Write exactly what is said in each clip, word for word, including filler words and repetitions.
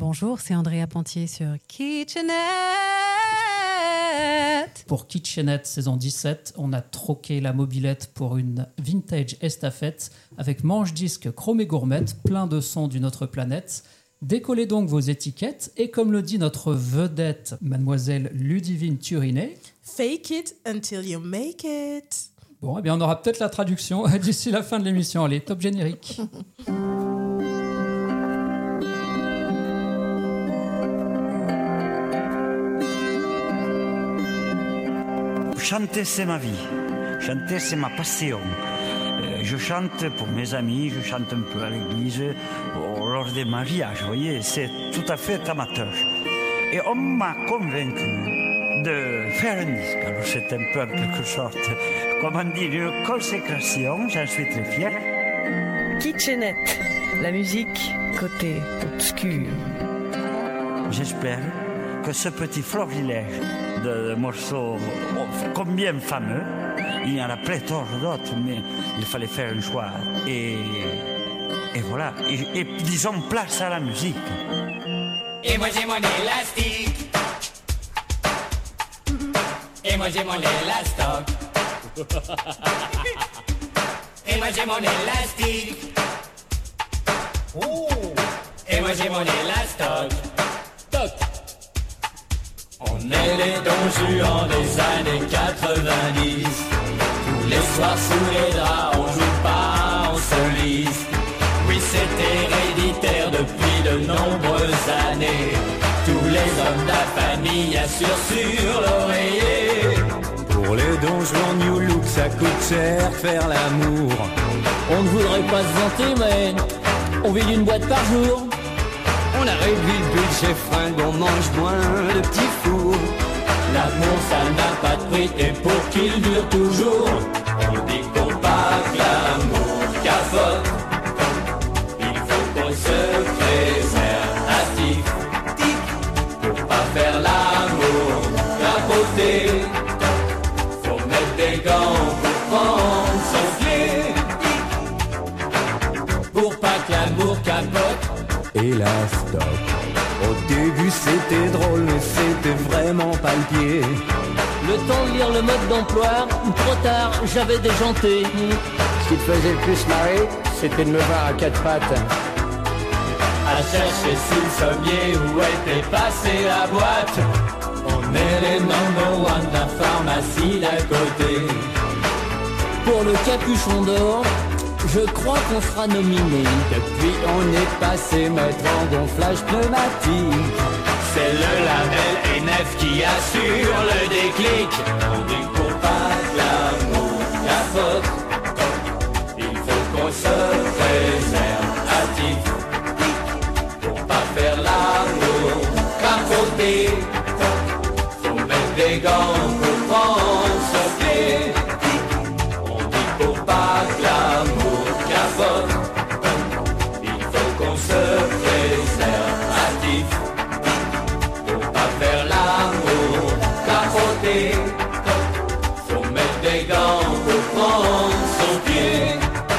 Bonjour, c'est Andrea Pentier sur Kitchenette. Pour Kitchenette saison dix-sept, on a troqué la mobilette pour une vintage estafette avec manche-disque chromé gourmette, plein de sons d'une autre planète. Décollez donc vos étiquettes et comme le dit notre vedette, mademoiselle Ludivine Turinet, fake it until you make it. Bon, eh bien on aura peut-être la traduction d'ici la fin de l'émission. Allez, top générique. Chanter, c'est ma vie. Chanter, c'est ma passion. Euh, je chante pour mes amis, je chante un peu à l'église, oh, lors des mariages, vous voyez, c'est tout à fait amateur. Et on m'a convaincu de faire un disque. Alors c'est un peu en quelque sorte, comment dire, une consécration, j'en suis très fier. Kitchenette, la musique côté obscur. J'espère que ce petit florilège de morceaux combien fameux, il y en a pléthore d'autres, mais il fallait faire un choix. Et, et voilà, et, et disons place à la musique. Et moi j'ai mon élastique. Et moi j'ai mon élastoc. Et moi j'ai mon élastique. Oh. Et moi j'ai mon élastoc. Toc. On est les Don Juan des années quatre-vingt-dix. Tous les soirs sous les draps, on joue pas, on se lisse. Oui, c'est héréditaire depuis de nombreuses années. Tous les hommes de la famille assurent sur l'oreiller. Pour les Don Juan New Look, ça coûte cher faire l'amour. On ne voudrait pas se vanter, mais on vit d'une boîte par jour. On a réduit le budget fringue, on mange moins de petits fours. L'amour ça n'a pas de prix et pour qu'il dure toujours, on dit qu'on pas que l'amour capote. Il faut qu'on se préserve actif pour pas faire l'amour capoter. Faut mettre des gants pour prendre son pied pour pas que l'amour capote. Élastoc. Au début c'était drôle mais c'était vraiment pas le pied. Le temps de lire le mode d'emploi, trop tard j'avais déjanté. Ce qui te faisait le plus marrer, c'était de me voir à quatre pattes. À chercher sous le sommier où était passée la boîte. On est les number one de la pharmacie d'à côté. Pour le capuchon d'or, je crois qu'on sera nominé. Depuis on est passé maître en gonflage pneumatique. C'est le label N F qui assure le déclic. On dit pour pas que l'amour capote. Il faut qu'on se préserve actif pour pas faire l'amour capoter. Faut mettre des gants pour prendre son pied. On dit pour pas que l'amour capote. Il faut qu'on se préserve actif pour pas faire l'amour capoter. Faut mettre des gants pour prendre son pied.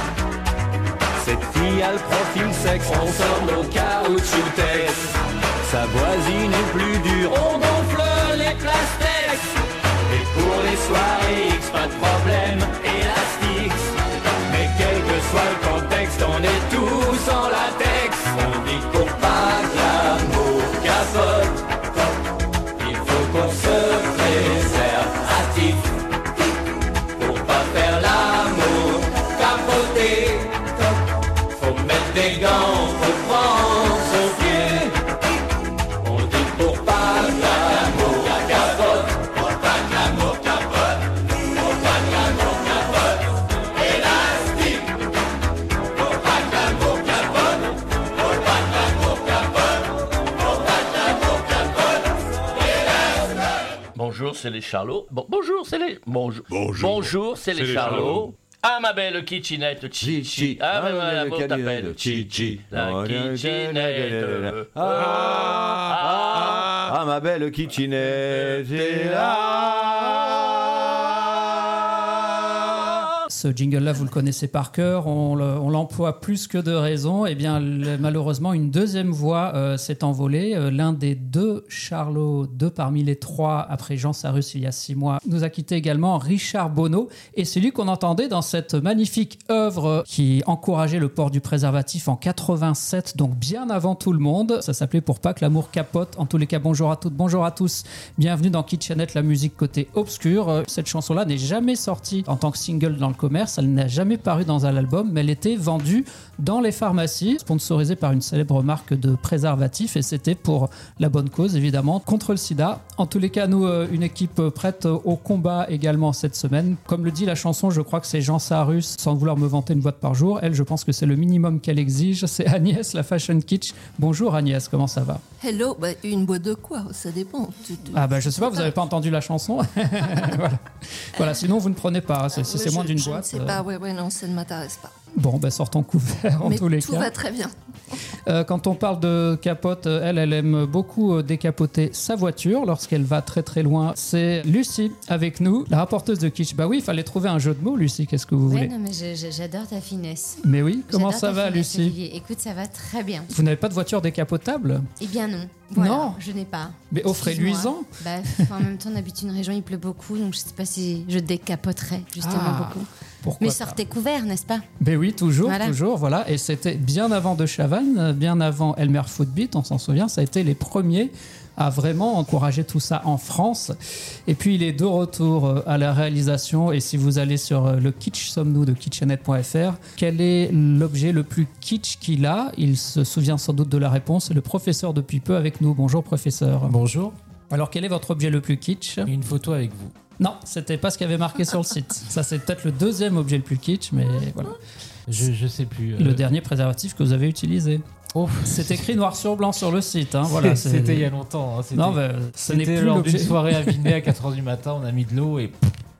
Cette fille a le profil sexe, on sort nos caoutchoutex. Sa voisine est plus dure, on gonfle les plastex. Et pour les soirées X, pas de problème, élastique. Mais quel que soit le contexte, on est tous en latex. On dit pour pas que l'amour capote. Il faut qu'on se préserve actif pour pas faire l'amour capoter. Faut mettre des gants pour prendre son pied. On dit pour pas que l'amour capote. Pour pas que l'amour capote. Pour pas que l'amour capote. Élastique. Pour pas que l'amour capote. Pour pas que l'amour capote. Pour pas que l'amour capote. Élastique. Bonjour, c'est les Charlots. Bon, bonjour, c'est les... Bonjour, Bonjour. bonjour c'est les, les Charlots. Charlots. Ah, ma belle kitchenette, chi chi. Ah, ma belle, comment t'appelles? Chi chi. La kitchenette. Ah, ah, ah, ma belle kitchenette est là. Ce jingle-là, vous le connaissez par cœur, on, le, on l'emploie plus que de raison. Eh bien, le, malheureusement, une deuxième voix euh, s'est envolée. Euh, l'un des deux, Charlot, deux parmi les trois, après Jean Sarus il y a six mois, nous a quitté également Richard Bonneau. Et c'est lui qu'on entendait dans cette magnifique œuvre qui encourageait le port du préservatif en quatre-vingt-sept, donc bien avant tout le monde. Ça s'appelait Pour pas que l'amour capote. En tous les cas, bonjour à toutes, bonjour à tous. Bienvenue dans Kitchenette, la musique côté obscur. Cette chanson-là n'est jamais sortie en tant que single dans le commerce. Elle n'a jamais paru dans un album, mais elle était vendue dans les pharmacies, sponsorisée par une célèbre marque de préservatifs. Et c'était pour la bonne cause, évidemment, contre le sida. En tous les cas, nous, une équipe prête au combat également cette semaine. Comme le dit la chanson, je crois que c'est Jean Sarus, sans vouloir me vanter une boîte par jour. Elle, je pense que c'est le minimum qu'elle exige. C'est Agnès, la Fashion Kitsch. Bonjour Agnès, comment ça va? Hello, bah, une boîte de quoi? Ça dépend. Tu, tu, ah bah je sais pas, vous n'avez pas entendu la chanson. voilà. voilà, sinon vous ne prenez pas. C'est, si c'est je, moins d'une je boîte. Je ne sais pas, ouais, ouais, non, ça ne m'intéresse pas. Bon, ben sortons couvert en Mais tous les tout cas. va très bien. Euh, quand on parle de capote, elle, elle aime beaucoup décapoter sa voiture lorsqu'elle va très très loin. C'est Lucie avec nous, la rapporteuse de Kitsch. Bah oui, il fallait trouver un jeu de mots, Lucie, qu'est-ce que vous ouais, voulez? non, mais je, je, j'adore ta finesse. Mais oui, comment j'adore ça va, finesse, Lucie? Olivier. Écoute, ça va très bien. Vous n'avez pas de voiture décapotable? Eh bien non. Voilà, non, je n'ai pas. Mais au frais luisant. Bah, en même temps, on habite une région, il pleut beaucoup, donc je ne sais pas si je décapoterais justement ah, beaucoup. Pourquoi Mais sortez couverts, n'est-ce pas? Ben oui, toujours, voilà. toujours, voilà. Et c'était bien avant De Chavannes, bien avant Elmer Footbeat, on s'en souvient, ça a été les premiers à vraiment encourager tout ça en France. Et puis il est de retour à la réalisation. Et si vous allez sur le Kitsch Sommes-nous de kitchenette point f r, quel est l'objet le plus kitsch qu'il a? Il se souvient sans doute de la réponse. C'est le professeur depuis peu avec nous. Bonjour professeur. Bonjour. Alors quel est votre objet le plus kitsch? Une photo avec vous. Non, c'était pas ce qu'il y avait marqué sur le site. Ça c'est peut-être le deuxième objet le plus kitsch, mais voilà. Je, je sais plus. Euh... Le dernier préservatif que vous avez utilisé. Oh. C'est écrit noir sur blanc sur le site. Hein. Voilà, c'est... C'était il y a longtemps. Hein. C'était... Non, bah, ce c'était n'est plus lors l'objet. d'une soirée à Vinay à quatre heures du matin, on a mis de l'eau et...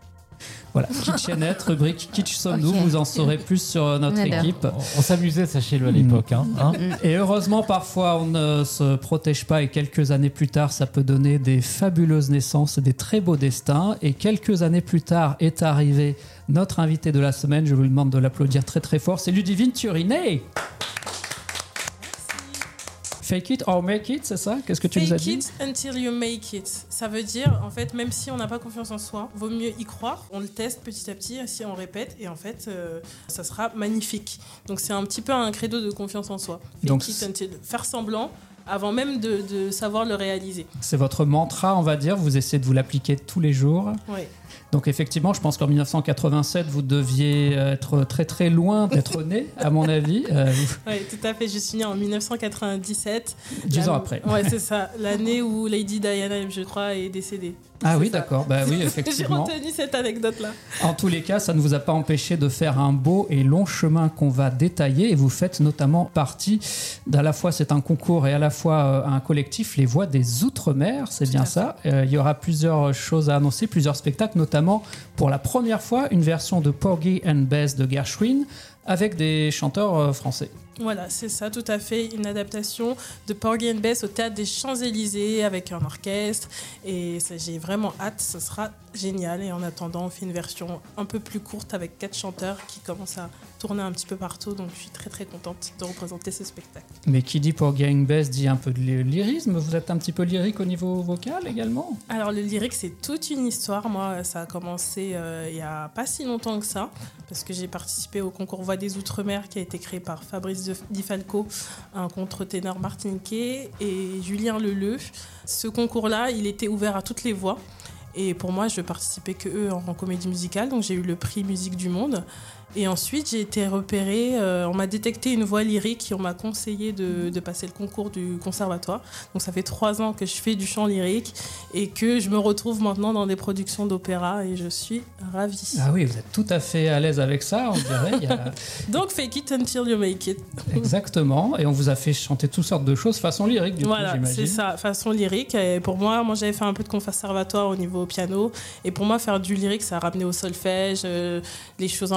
Voilà, Kitchenette, rubrique Kitsch Sommes-nous, okay. Vous en saurez plus sur notre Alors. équipe. On, on s'amusait, sachez-le, à l'époque. Hein, hein et heureusement, parfois, on ne se protège pas et quelques années plus tard, ça peut donner des fabuleuses naissances et des très beaux destins. Et quelques années plus tard est arrivé notre invité de la semaine. Je vous demande de l'applaudir très très fort. C'est Ludivine Turinet. Fake it or make it, c'est ça? Qu'est-ce que tu Fake nous as dit? Fake it until you make it. Ça veut dire, en fait, même si on n'a pas confiance en soi, vaut mieux y croire. On le teste petit à petit, si on répète, et en fait, euh, ça sera magnifique. Donc c'est un petit peu un credo de confiance en soi. Fake Donc, it until... Faire semblant avant même de, de savoir le réaliser. C'est votre mantra, on va dire. Vous essayez de vous l'appliquer tous les jours. Oui. Donc effectivement, je pense qu'en dix-neuf cent quatre-vingt-sept, vous deviez être très très loin d'être né, à mon avis. Euh, oui, tout à fait. Je suis née en dix-neuf cent quatre-vingt-dix-sept. Dix ans après. Oui, c'est ça. L'année où Lady Diana, je crois, est décédée. Ah c'est oui, ça. D'accord. Bah oui, effectivement. J'ai retenu cette anecdote-là. En tous les cas, ça ne vous a pas empêché de faire un beau et long chemin qu'on va détailler. Et vous faites notamment partie d'à la fois, c'est un concours et à la fois un collectif, Les Voix des Outre-mer. C'est tout bien ça. Euh, il y aura plusieurs choses à annoncer, plusieurs spectacles, notamment pour la première fois une version de Porgy and Bess de Gershwin avec des chanteurs français. Voilà, c'est ça, tout à fait. Une adaptation de Porgy and Bess au Théâtre des Champs-Élysées avec un orchestre. Et ça, j'ai vraiment hâte, ça sera génial. Et en attendant, on fait une version un peu plus courte avec quatre chanteurs qui commencent à tourner un petit peu partout. Donc je suis très très contente de représenter ce spectacle. Mais qui dit Porgy and Bess dit un peu de lyrisme. Vous êtes un petit peu lyrique au niveau vocal également? Alors le lyrique, c'est toute une histoire. Moi, ça a commencé euh, il n'y a pas si longtemps que ça. Parce que j'ai participé au concours Voix des Outre-mer qui a été créé par Fabrice Di Falco, un contre-ténor martiniquais, et Julien Leleu. Ce concours-là, il était ouvert à toutes les voix. Et pour moi, je ne participais que eux en, en comédie musicale. Donc j'ai eu le prix Musique du Monde. Et ensuite, j'ai été repérée, euh, on m'a détecté une voix lyrique et on m'a conseillé de, de passer le concours du conservatoire. Donc ça fait trois ans que je fais du chant lyrique et que je me retrouve maintenant dans des productions d'opéra et je suis ravie. Ah oui, vous êtes tout à fait à l'aise avec ça, on dirait. Il y a... Donc fake it until you make it. Exactement, et on vous a fait chanter toutes sortes de choses façon lyrique du voilà, coup, j'imagine. Voilà, c'est ça, façon lyrique. Et pour moi, moi j'avais fait un peu de conservatoire au niveau piano et pour moi faire du lyrique, ça a ramené au solfège, euh, les choses un peu chiantes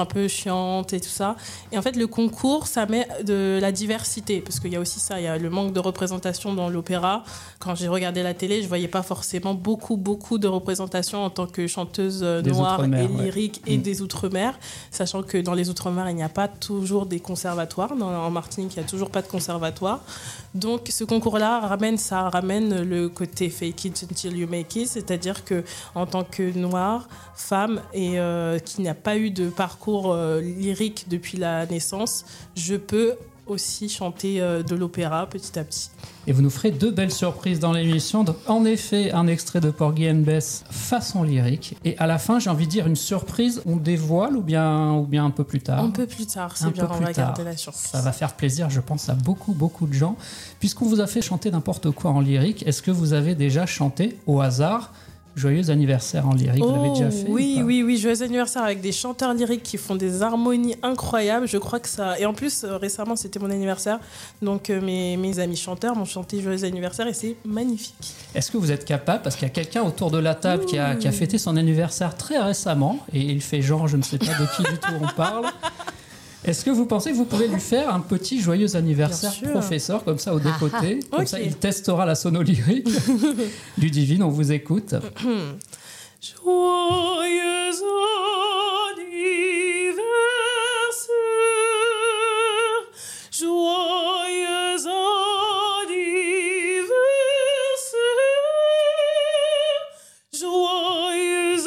chiante et tout ça. Et en fait, le concours, ça met de la diversité, parce qu'il y a aussi ça, il y a le manque de représentation dans l'opéra. Quand j'ai regardé la télé, je voyais pas forcément beaucoup, beaucoup de représentation en tant que chanteuse Des noire et ouais. lyrique et Mmh. des Outre-mer, sachant que dans les Outre-mer, il n'y a pas toujours des conservatoires. Dans, en Martinique, il n'y a toujours pas de conservatoire. Donc, ce concours-là ramène ça, ramène le côté fake it until you make it, c'est-à-dire que en tant que noire, femme et euh, qui n'a pas eu de parcours euh, lyrique depuis la naissance, je peux aussi chanter euh, de l'opéra petit à petit. Et vous nous ferez deux belles surprises dans l'émission. Donc, en effet, un extrait de Porgy and Bess façon lyrique. Et à la fin, j'ai envie de dire une surprise. On dévoile ou bien, ou bien un peu plus tard? Un peu plus tard, c'est un bien, peu on plus va tard. garder la surprise. Ça va faire plaisir, je pense, à beaucoup, beaucoup de gens. Puisqu'on vous a fait chanter n'importe quoi en lyrique, est-ce que vous avez déjà chanté au hasard Joyeux anniversaire en lyrique, Oh, vous l'avez déjà fait? oui, oui, oui, joyeux anniversaire avec des chanteurs lyriques qui font des harmonies incroyables. Je crois que ça. Et en plus, euh, récemment, c'était mon anniversaire. Donc, euh, mes, mes amis chanteurs m'ont chanté joyeux anniversaire et c'est magnifique. Est-ce que vous êtes capable, parce qu'il y a quelqu'un autour de la table qui a, qui a fêté son anniversaire très récemment, et il fait genre, je ne sais pas de qui du tout on parle. Est-ce que vous pensez que vous pouvez lui faire un petit joyeux anniversaire professeur, comme ça, aux deux côtés? Comme Ok. ça, il testera la sono lyrique. Ludivine, on vous écoute. Joyeux anniversaire, joyeux anniversaire, joyeux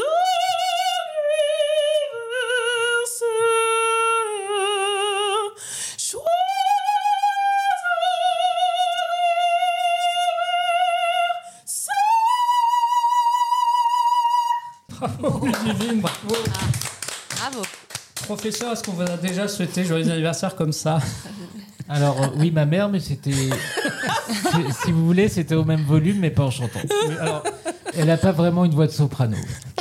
anniversaire, joyeux Bravo, Ludivine, bravo. Bravo. Professeur, est-ce qu'on vous a déjà souhaité joyeux anniversaire comme ça? Alors, euh, oui, ma mère, mais c'était. si, si vous voulez, c'était au même volume, mais pas en chantant. Oui, alors, elle n'a pas vraiment une voix de soprano.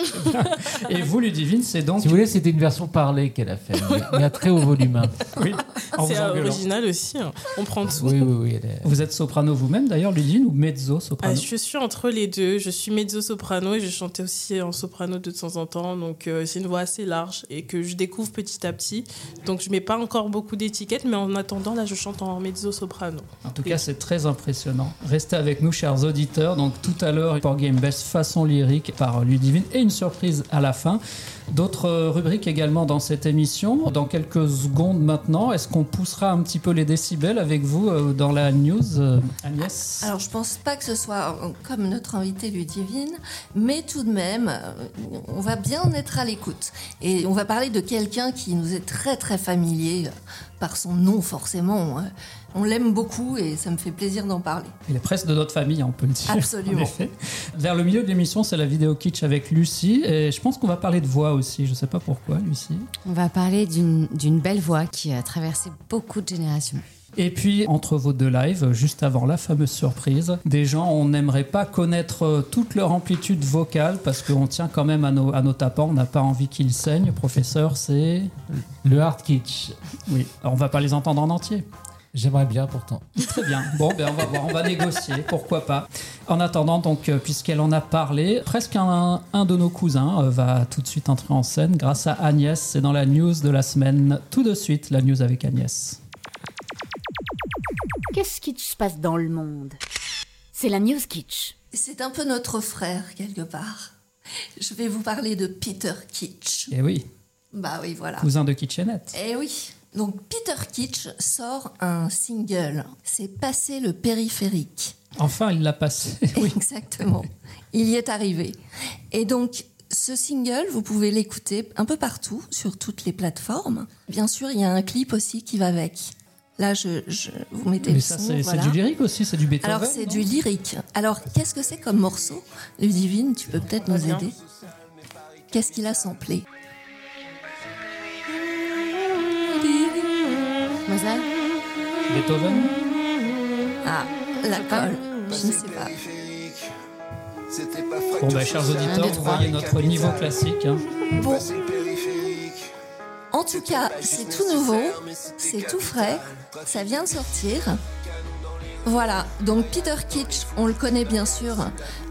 Et vous, Ludivine, c'est donc. Si vous voulez, c'était une version parlée qu'elle a faite, mais, mais à très haut volume. Hein. Oui, en C'est vous engueulant. original aussi, hein. On prend tout. Oui, oui, oui. Elle est... Vous êtes soprano vous-même d'ailleurs, Ludivine, ou mezzo-soprano? Ah, je suis entre les deux. Je suis mezzo-soprano et je chantais aussi en soprano de temps en temps. Donc, euh, c'est une voix assez large et que je découvre petit à petit. Donc, je mets pas encore beaucoup d'étiquettes, mais en attendant, là, je chante en mezzo-soprano. En tout cas, c'est très impressionnant. Restez avec nous, chers auditeurs. Donc, tout à l'heure, Porgy and Bess façon lyrique par Ludivine et une surprise à la fin. D'autres rubriques également dans cette émission. Dans quelques secondes maintenant, est-ce qu'on poussera un petit peu les décibels avec vous euh, dans la news, euh, Agnès? Alors, je pense pas que ce soit euh, comme notre invité Ludivine, mais tout de même, euh, on va bien être à l'écoute. Et on va parler de quelqu'un qui nous est très très familier euh, par son nom forcément. hein. On l'aime beaucoup et ça me fait plaisir d'en parler. Il est presque de notre famille, on peut le dire. Absolument. En effet. Vers le milieu de l'émission, c'est la vidéo kitsch avec Lucie. Et je pense qu'on va parler de voix aussi. Je ne sais pas pourquoi, Lucie. On va parler d'une d'une belle voix qui a traversé beaucoup de générations. Et puis, entre vos deux lives, juste avant la fameuse surprise, des gens, on n'aimerait pas connaître toute leur amplitude vocale parce qu'on tient quand même à nos, à nos tapants, on n'a pas envie qu'ils saignent. Professeur, c'est... Le hard kitsch. Oui, alors on va pas les entendre en entier. J'aimerais bien pourtant. Très bien. Bon, ben on va voir, on va négocier, pourquoi pas. En attendant, donc, euh, puisqu'elle en a parlé, presque un, un de nos cousins euh, va tout de suite entrer en scène grâce à Agnès. C'est dans la news de la semaine. Tout de suite, la news avec Agnès. Qu'est-ce qui se passe dans le monde? C'est la News Kitsch. C'est un peu notre frère, quelque part. Je vais vous parler de Peter Kitsch. Eh oui, Bah oui, voilà. cousin de Kitchenette. Eh oui. Donc Peter Kitsch sort un single. C'est Passer le périphérique. Enfin, il l'a passé. Oui. Exactement. Il y est arrivé. Et donc, ce single, vous pouvez l'écouter un peu partout, sur toutes les plateformes. Bien sûr, il y a un clip aussi qui va avec. Là, je, je vous mettez Mais le ça, son. c'est voilà. c'est du lyrique aussi, c'est du Beethoven. Alors, c'est non du lyrique. Alors, qu'est-ce que c'est comme morceau? Ludivine, tu peux peut-être nous aider. Qu'est-ce qu'il a samplé? Mozart? Beethoven. Ah, la colle. Je ne sais pas. Bon, ben, chers auditeurs, vous voyez notre niveau classique. Hein. Bon. En tout cas, c'est tout nouveau, c'est tout frais, ça vient de sortir. Voilà, donc Peter Kitsch, on le connaît bien sûr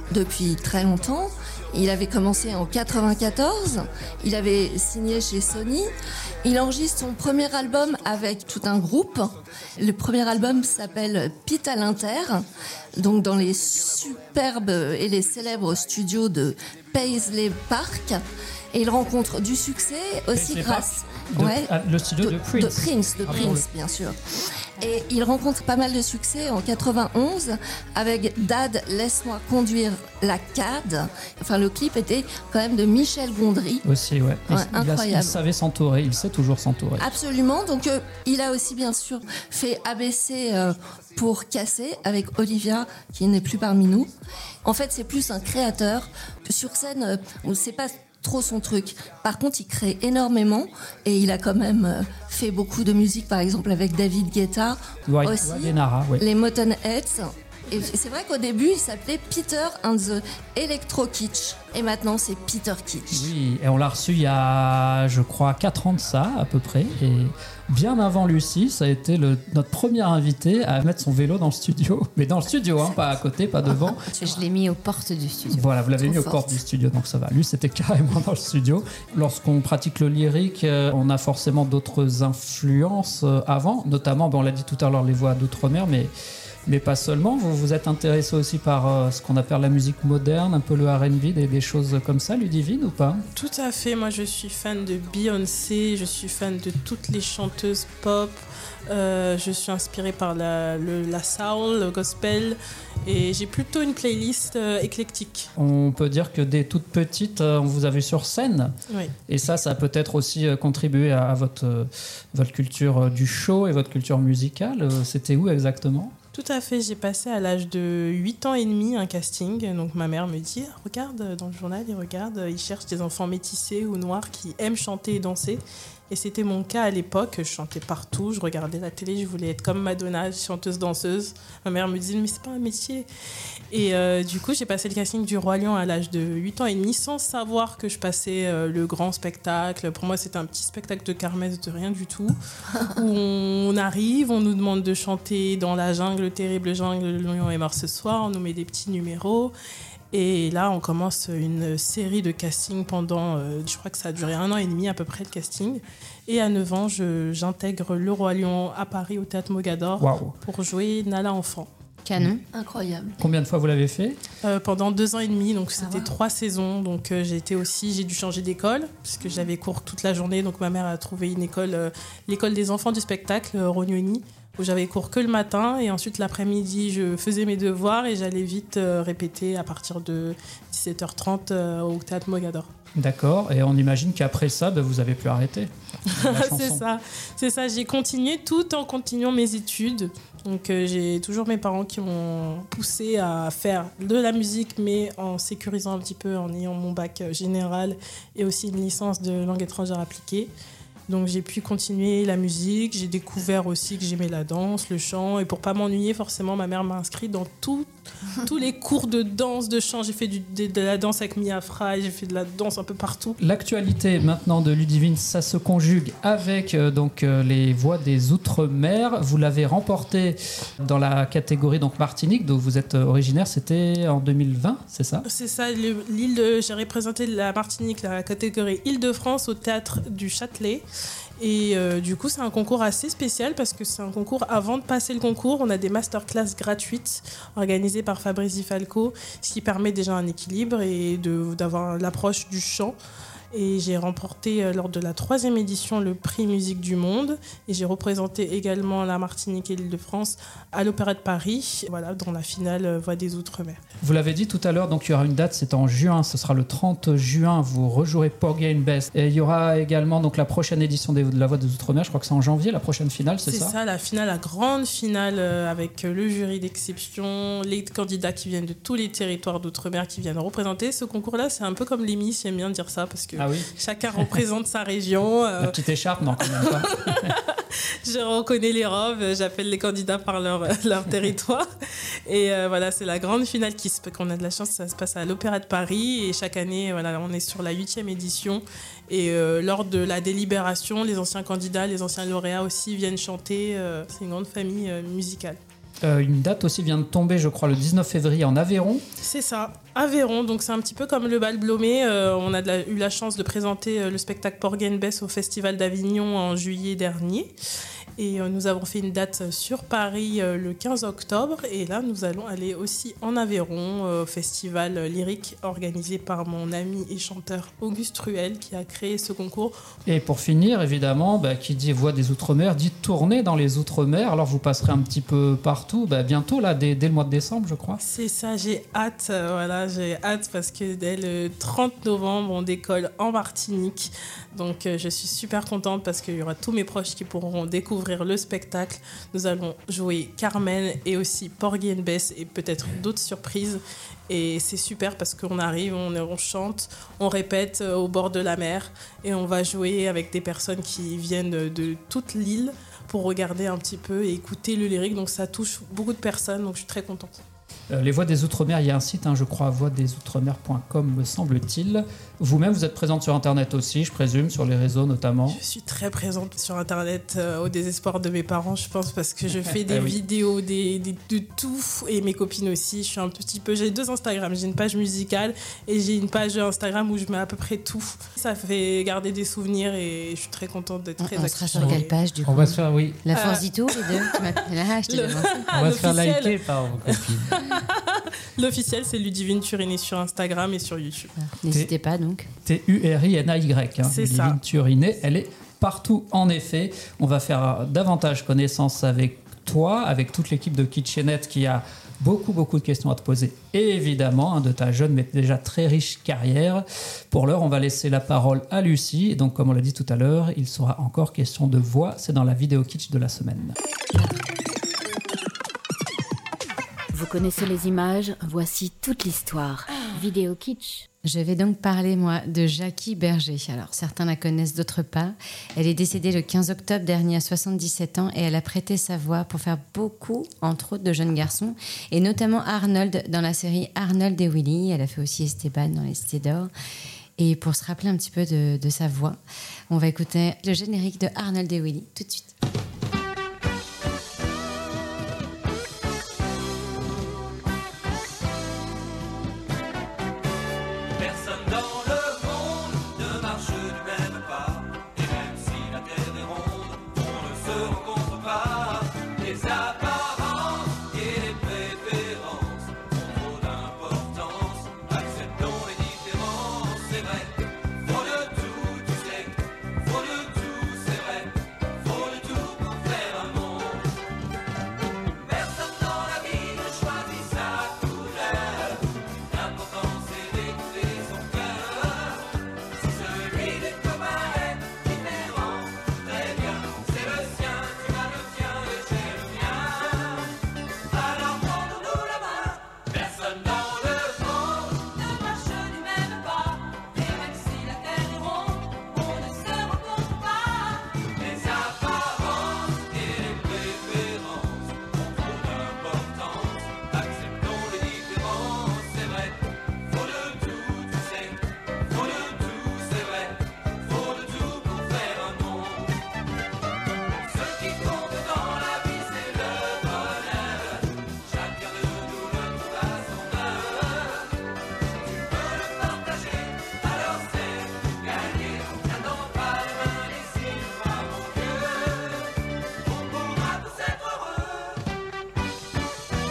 depuis très longtemps. Il avait commencé en quatre-vingt-quatorze, il avait signé chez Sony. Il enregistre son premier album avec tout un groupe. Le premier album s'appelle Pete à l'Inter, donc dans les superbes et les célèbres studios de Paisley Park. Et il rencontre du succès aussi Paisley grâce... De, ouais, ah, le studio de, de Prince. De Prince, de ah, Prince bien sûr. Et il rencontre pas mal de succès en quatre-vingt-onze avec Dad, laisse-moi conduire la C A D. Enfin, le clip était quand même de Michel Gondry. Aussi, ouais. ouais il, incroyable. Il, a, il savait s'entourer, il sait toujours s'entourer. Absolument. Donc, euh, il a aussi, bien sûr, fait A B C euh, pour Casser avec Olivia, qui n'est plus parmi nous. En fait, c'est plus un créateur. Sur scène, euh, c'est pas trop son truc. Par contre, il crée énormément et il a quand même euh, fait beaucoup de musique, par exemple avec David Guetta, ouais, aussi, ouais, Nara, ouais. les Motorheads. Et c'est vrai qu'au début, il s'appelait Peter and the Electro Kitsch. Et maintenant, c'est Peter Kitsch. Oui, et on l'a reçu il y a, je crois, quatre ans de ça, à peu près. Et bien avant Lucie, ça a été le, notre premier invité à mettre son vélo dans le studio. Mais dans le studio, hein, pas à côté, pas devant. Je l'ai mis aux portes du studio. Voilà, vous l'avez Trop mis aux forte. portes du studio, donc ça va. Lui, c'était carrément dans le studio. Lorsqu'on pratique le lyrique, euh, on a forcément d'autres influences euh, avant. Notamment, ben, on l'a dit tout à l'heure, les voix d'outre-mer, mais... Mais pas seulement, vous vous êtes intéressé aussi par euh, ce qu'on appelle la musique moderne, un peu le R and B, des, des choses comme ça, Ludivine, ou pas? Tout à fait, moi je suis fan de Beyoncé, je suis fan de toutes les chanteuses pop, euh, je suis inspirée par la, le, la soul, le gospel, et j'ai plutôt une playlist euh, éclectique. On peut dire que dès toute petite, euh, on vous a vu sur scène, Oui. et ça, ça a peut-être aussi euh, contribué à, à votre, euh, votre culture euh, du show et votre culture musicale. Euh, C'était où exactement? Tout à fait, j'ai passé à l'âge de huit ans et demi un casting. Donc ma mère me dit, regarde dans le journal, il regarde, il cherche des enfants métissés ou noirs qui aiment chanter et danser. Et c'était mon cas à l'époque, je chantais partout, je regardais la télé, je voulais être comme Madonna, chanteuse danseuse. Ma mère me disait, mais c'est pas un métier. Et euh, du coup, j'ai passé le casting du Roi Lion à l'âge de huit ans et demi sans savoir que je passais euh, le grand spectacle. Pour moi, c'était un petit spectacle de kermesse de rien du tout. Où on arrive, on nous demande de chanter dans la jungle, terrible jungle, le lion est mort ce soir, on nous met des petits numéros. Et là, on commence une série de castings pendant, euh, je crois que ça a duré un an et demi à peu près le casting. Et à neuf ans, je, j'intègre le Roi Lion à Paris au Théâtre Mogador Waouh. pour jouer Nala Enfant. Canon. Incroyable. Combien de fois vous l'avez fait? Euh, pendant deux ans et demi, donc c'était Ah ouais. trois saisons. Donc euh, j'ai été aussi, j'ai dû changer d'école parce que j'avais cours toute la journée. Donc ma mère a trouvé une école, euh, l'école des enfants du spectacle, euh, Rognoni, où j'avais cours que le matin et ensuite l'après-midi, je faisais mes devoirs et j'allais vite euh, répéter à partir de dix-sept heures trente euh, au Théâtre Mogador. D'accord, et on imagine qu'après ça, ben, vous avez pu arrêter. la chanson. C'est ça, c'est ça. J'ai continué tout en continuant mes études. Donc euh, j'ai toujours mes parents qui m'ont poussé à faire de la musique, mais en sécurisant un petit peu, en ayant mon bac euh, général et aussi une licence de langue étrangère appliquée. Donc j'ai pu continuer la musique, j'ai découvert aussi que j'aimais la danse, le chant, et pour pas m'ennuyer, forcément, ma mère m'a inscrit dans tout, tous les cours de danse, de chant. J'ai fait du, de, de la danse avec Mia Fry, j'ai fait de la danse un peu partout. L'actualité maintenant de Ludivine, ça se conjugue avec euh, donc euh, les voix des Outre-mer. Vous l'avez remporté dans la catégorie donc Martinique, dont vous êtes originaire. C'était en deux mille vingt, c'est ça? C'est ça, le- l'île de, j'ai représenté la Martinique, la catégorie Île-de-France au Théâtre du Châtelet. Et euh, du coup, c'est un concours assez spécial parce que c'est un concours, avant de passer le concours, on a des masterclass gratuites organisées par Fabrice Di Falco, ce qui permet déjà un équilibre et de, d'avoir l'approche du chant. Et j'ai remporté euh, lors de la troisième édition le prix Musique du Monde. Et j'ai représenté également la Martinique et l'Île-de-France à l'Opéra de Paris, voilà, dans la finale euh, Voix des Outre-mer. Vous l'avez dit tout à l'heure, donc il y aura une date, c'est en juin, ce sera le trente juin, vous rejouerez Porgy and Bess. Et il y aura également donc la prochaine édition des- de la Voix des Outre-mer, je crois que c'est en janvier, la prochaine finale, c'est, C'est ça, ça, la finale, la grande finale euh, avec euh, le jury d'exception, les candidats qui viennent de tous les territoires d'outre-mer qui viennent représenter. Ce concours-là, c'est un peu comme les Miss, j'aime bien dire ça parce que Ah oui. chacun représente sa région. euh, La petite écharpe, non, quand même pas. Je reconnais les robes, euh, j'appelle les candidats par leur, euh, leur territoire. Et euh, voilà, c'est la grande finale qui se, qu'on a de la chance, ça se passe à l'Opéra de Paris. Et chaque année, voilà, on est sur la huitième édition. Et euh, lors de la délibération, les anciens candidats, les anciens lauréats aussi viennent chanter. euh, c'est une grande famille euh, musicale. Euh, une date aussi vient de tomber, je crois, le dix-neuf février en Aveyron. C'est ça, Aveyron. Donc c'est un petit peu comme le bal Blomé. Euh, on a de la, eu la chance de présenter euh, le spectacle Porgy and Bess au Festival d'Avignon en juillet dernier. Et euh, nous avons fait une date sur Paris euh, le quinze octobre. Et là, nous allons aller aussi en Aveyron, euh, au festival lyrique organisé par mon ami et chanteur Auguste Ruel qui a créé ce concours. Et pour finir, évidemment, bah, qui dit Voix des Outre-mer, dit tournée dans les Outre-mer. Alors vous passerez un petit peu partout, bah, bientôt, là, dès, dès le mois de décembre, je crois. C'est ça, j'ai hâte, euh, voilà, j'ai hâte parce que dès le trente novembre, on décolle en Martinique. Donc euh, je suis super contente parce qu'il y aura tous mes proches qui pourront découvrir le spectacle. Nous allons jouer Carmen et aussi Porgy and Bess et peut-être d'autres surprises. Et c'est super parce qu'on arrive, on, on chante, on répète euh, au bord de la mer et on va jouer avec des personnes qui viennent de, de toute l'île pour regarder un petit peu et écouter le lyrique. Donc ça touche beaucoup de personnes, donc je suis très contente. Euh, les Voix des Outre-mer, il y a un site, hein, je crois, voix des outre-mer point com, me semble-t-il. Vous-même, vous êtes présente sur Internet aussi, je présume, sur les réseaux notamment. Je suis très présente sur Internet, euh, au désespoir de mes parents, je pense, parce que je fais des ah oui. vidéos, des, des, de tout, et mes copines aussi. Je suis un petit peu... J'ai deux Instagram, j'ai une page musicale et j'ai une page Instagram où je mets à peu près tout. Ça fait garder des souvenirs et je suis très contente d'être On, très on active. sera sur quelle page du coup? On va se faire, oui. La Euh, force du tour, les deux. Tu m'as- Là, je t'ai Le- devancé. On va se faire l'officiel. liker par vos copines. L'officiel, c'est Ludivine Turiné sur Instagram et sur YouTube. N'hésitez pas donc. T U R I N A Y. Hein. C'est Ludivine ça. Turiné, elle est partout, en effet. On va faire davantage connaissance avec toi, avec toute l'équipe de Kitchenette qui a beaucoup, beaucoup de questions à te poser. Et évidemment, hein, de ta jeune mais déjà très riche carrière. Pour l'heure, on va laisser la parole à Lucie. Et donc, comme on l'a dit tout à l'heure, il sera encore question de voix. C'est dans la vidéo kitsch de la semaine. Vous connaissez les images, voici toute l'histoire. Vidéo kitsch. Je vais donc parler, moi, de Jackie Berger. Alors, certains la connaissent, d'autres pas. Elle est décédée le quinze octobre dernier à soixante-dix-sept ans et elle a prêté sa voix pour faire beaucoup, entre autres, de jeunes garçons, et notamment Arnold dans la série Arnold et Willy. Elle a fait aussi Esteban dans Les Cités d'Or. Et pour se rappeler un petit peu de, de sa voix, on va écouter le générique de Arnold et Willy tout de suite. Personne dans le monde ne marche du même pas. Et même si la terre est ronde, on ne se rencontre pas. Les apparences et les préférences ont trop d'importance. Acceptons les différences, c'est vrai. Faut de tout, tu sais. Faut de tout, c'est vrai. Faut de tout pour faire un monde. Personne dans la vie ne choisit sa couleur. L'important c'est d'écouter son cœur. Si celui des copains est différent, très bien, c'est le sien, tu as le tien et j'ai le mien. Alors prends-nous la main. Personne dans le monde ne marche du même pas. Et même si la terre est ronde, on ne se rencontre pas. Les apparences et les préférences ont trop d'importance. Acceptons les différences, c'est vrai. Faut de tout, tu sais. Faut de tout, c'est vrai. Faut de tout pour faire un monde. Ce qui compte dans la vie, c'est le bonheur. Chacun de nous le trouve à son heure. Tu peux le partager, alors c'est gagné. N'attends pas les mains, les signes, va mon Dieu. On pourra tous être heureux.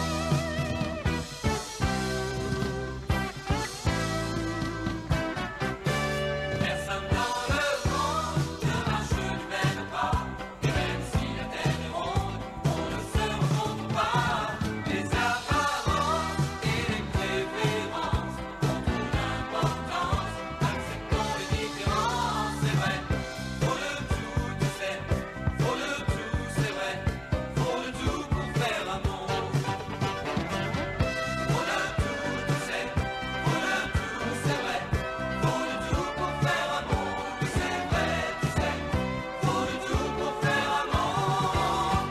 Personne dans le monde ne marche du même pas. Et même si la terre est ronde, on ne se rencontre pas. Les apparences et les préférences ont trop d'importance. Acceptons les différences, c'est vrai. Faut de tout, tu sais. Faut de tout, c'est vrai. Faut de tout pour faire un monde. Faut de tout, tu sais. Faut de tout, c'est vrai. Faut de tout pour faire un monde. Oui, c'est vrai, tu sais. Faut de tout pour faire un monde.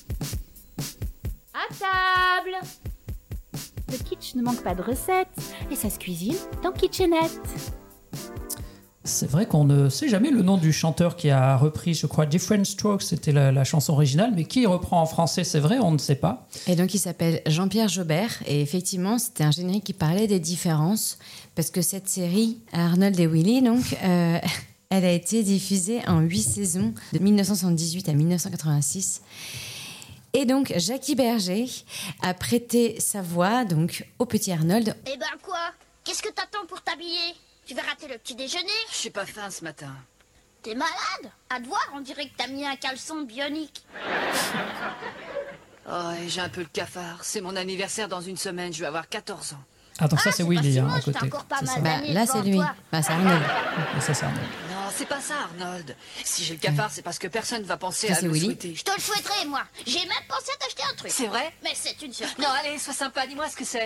À table. Le kitsch ne manque pas de recettes et ça se cuisine dans Kitchenette. C'est vrai qu'on ne sait jamais le nom du chanteur qui a repris, je crois, Different Strokes, c'était la, la chanson originale, mais qui reprend en français, c'est vrai, on ne sait pas. Et donc il s'appelle Jean-Pierre Jobert, et effectivement c'était un générique qui parlait des différences, parce que cette série, Arnold et Willy, donc, euh, elle a été diffusée en huit saisons, de mille neuf cent soixante-dix-huit à mille neuf cent quatre-vingt-six. Et donc Jackie Berger a prêté sa voix donc, au petit Arnold. Eh ben quoi? Qu'est-ce que t'attends pour t'habiller? Tu vas rater le petit déjeuner? Je suis pas faim ce matin. T'es malade? À te voir, on dirait que t'as mis un caleçon bionique. Oh, et j'ai un peu le cafard. C'est mon anniversaire dans une semaine, je vais avoir quatorze ans. Ah, donc ça, c'est Willy, hein, à T'as côté. encore pas C'est mal ça. Bah, d'années là devant c'est lui, toi. bah, c'est Arnold. Et ça, c'est Arnold. Non, c'est pas ça, Arnold. Si j'ai le cafard, c'est parce que personne va penser Ça, à c'est me Willy. souhaiter. Je te le souhaiterais, moi. J'ai même pensé à t'acheter un truc. C'est vrai? Mais c'est une surprise. Non, allez, sois sympa, dis-moi ce que c'est.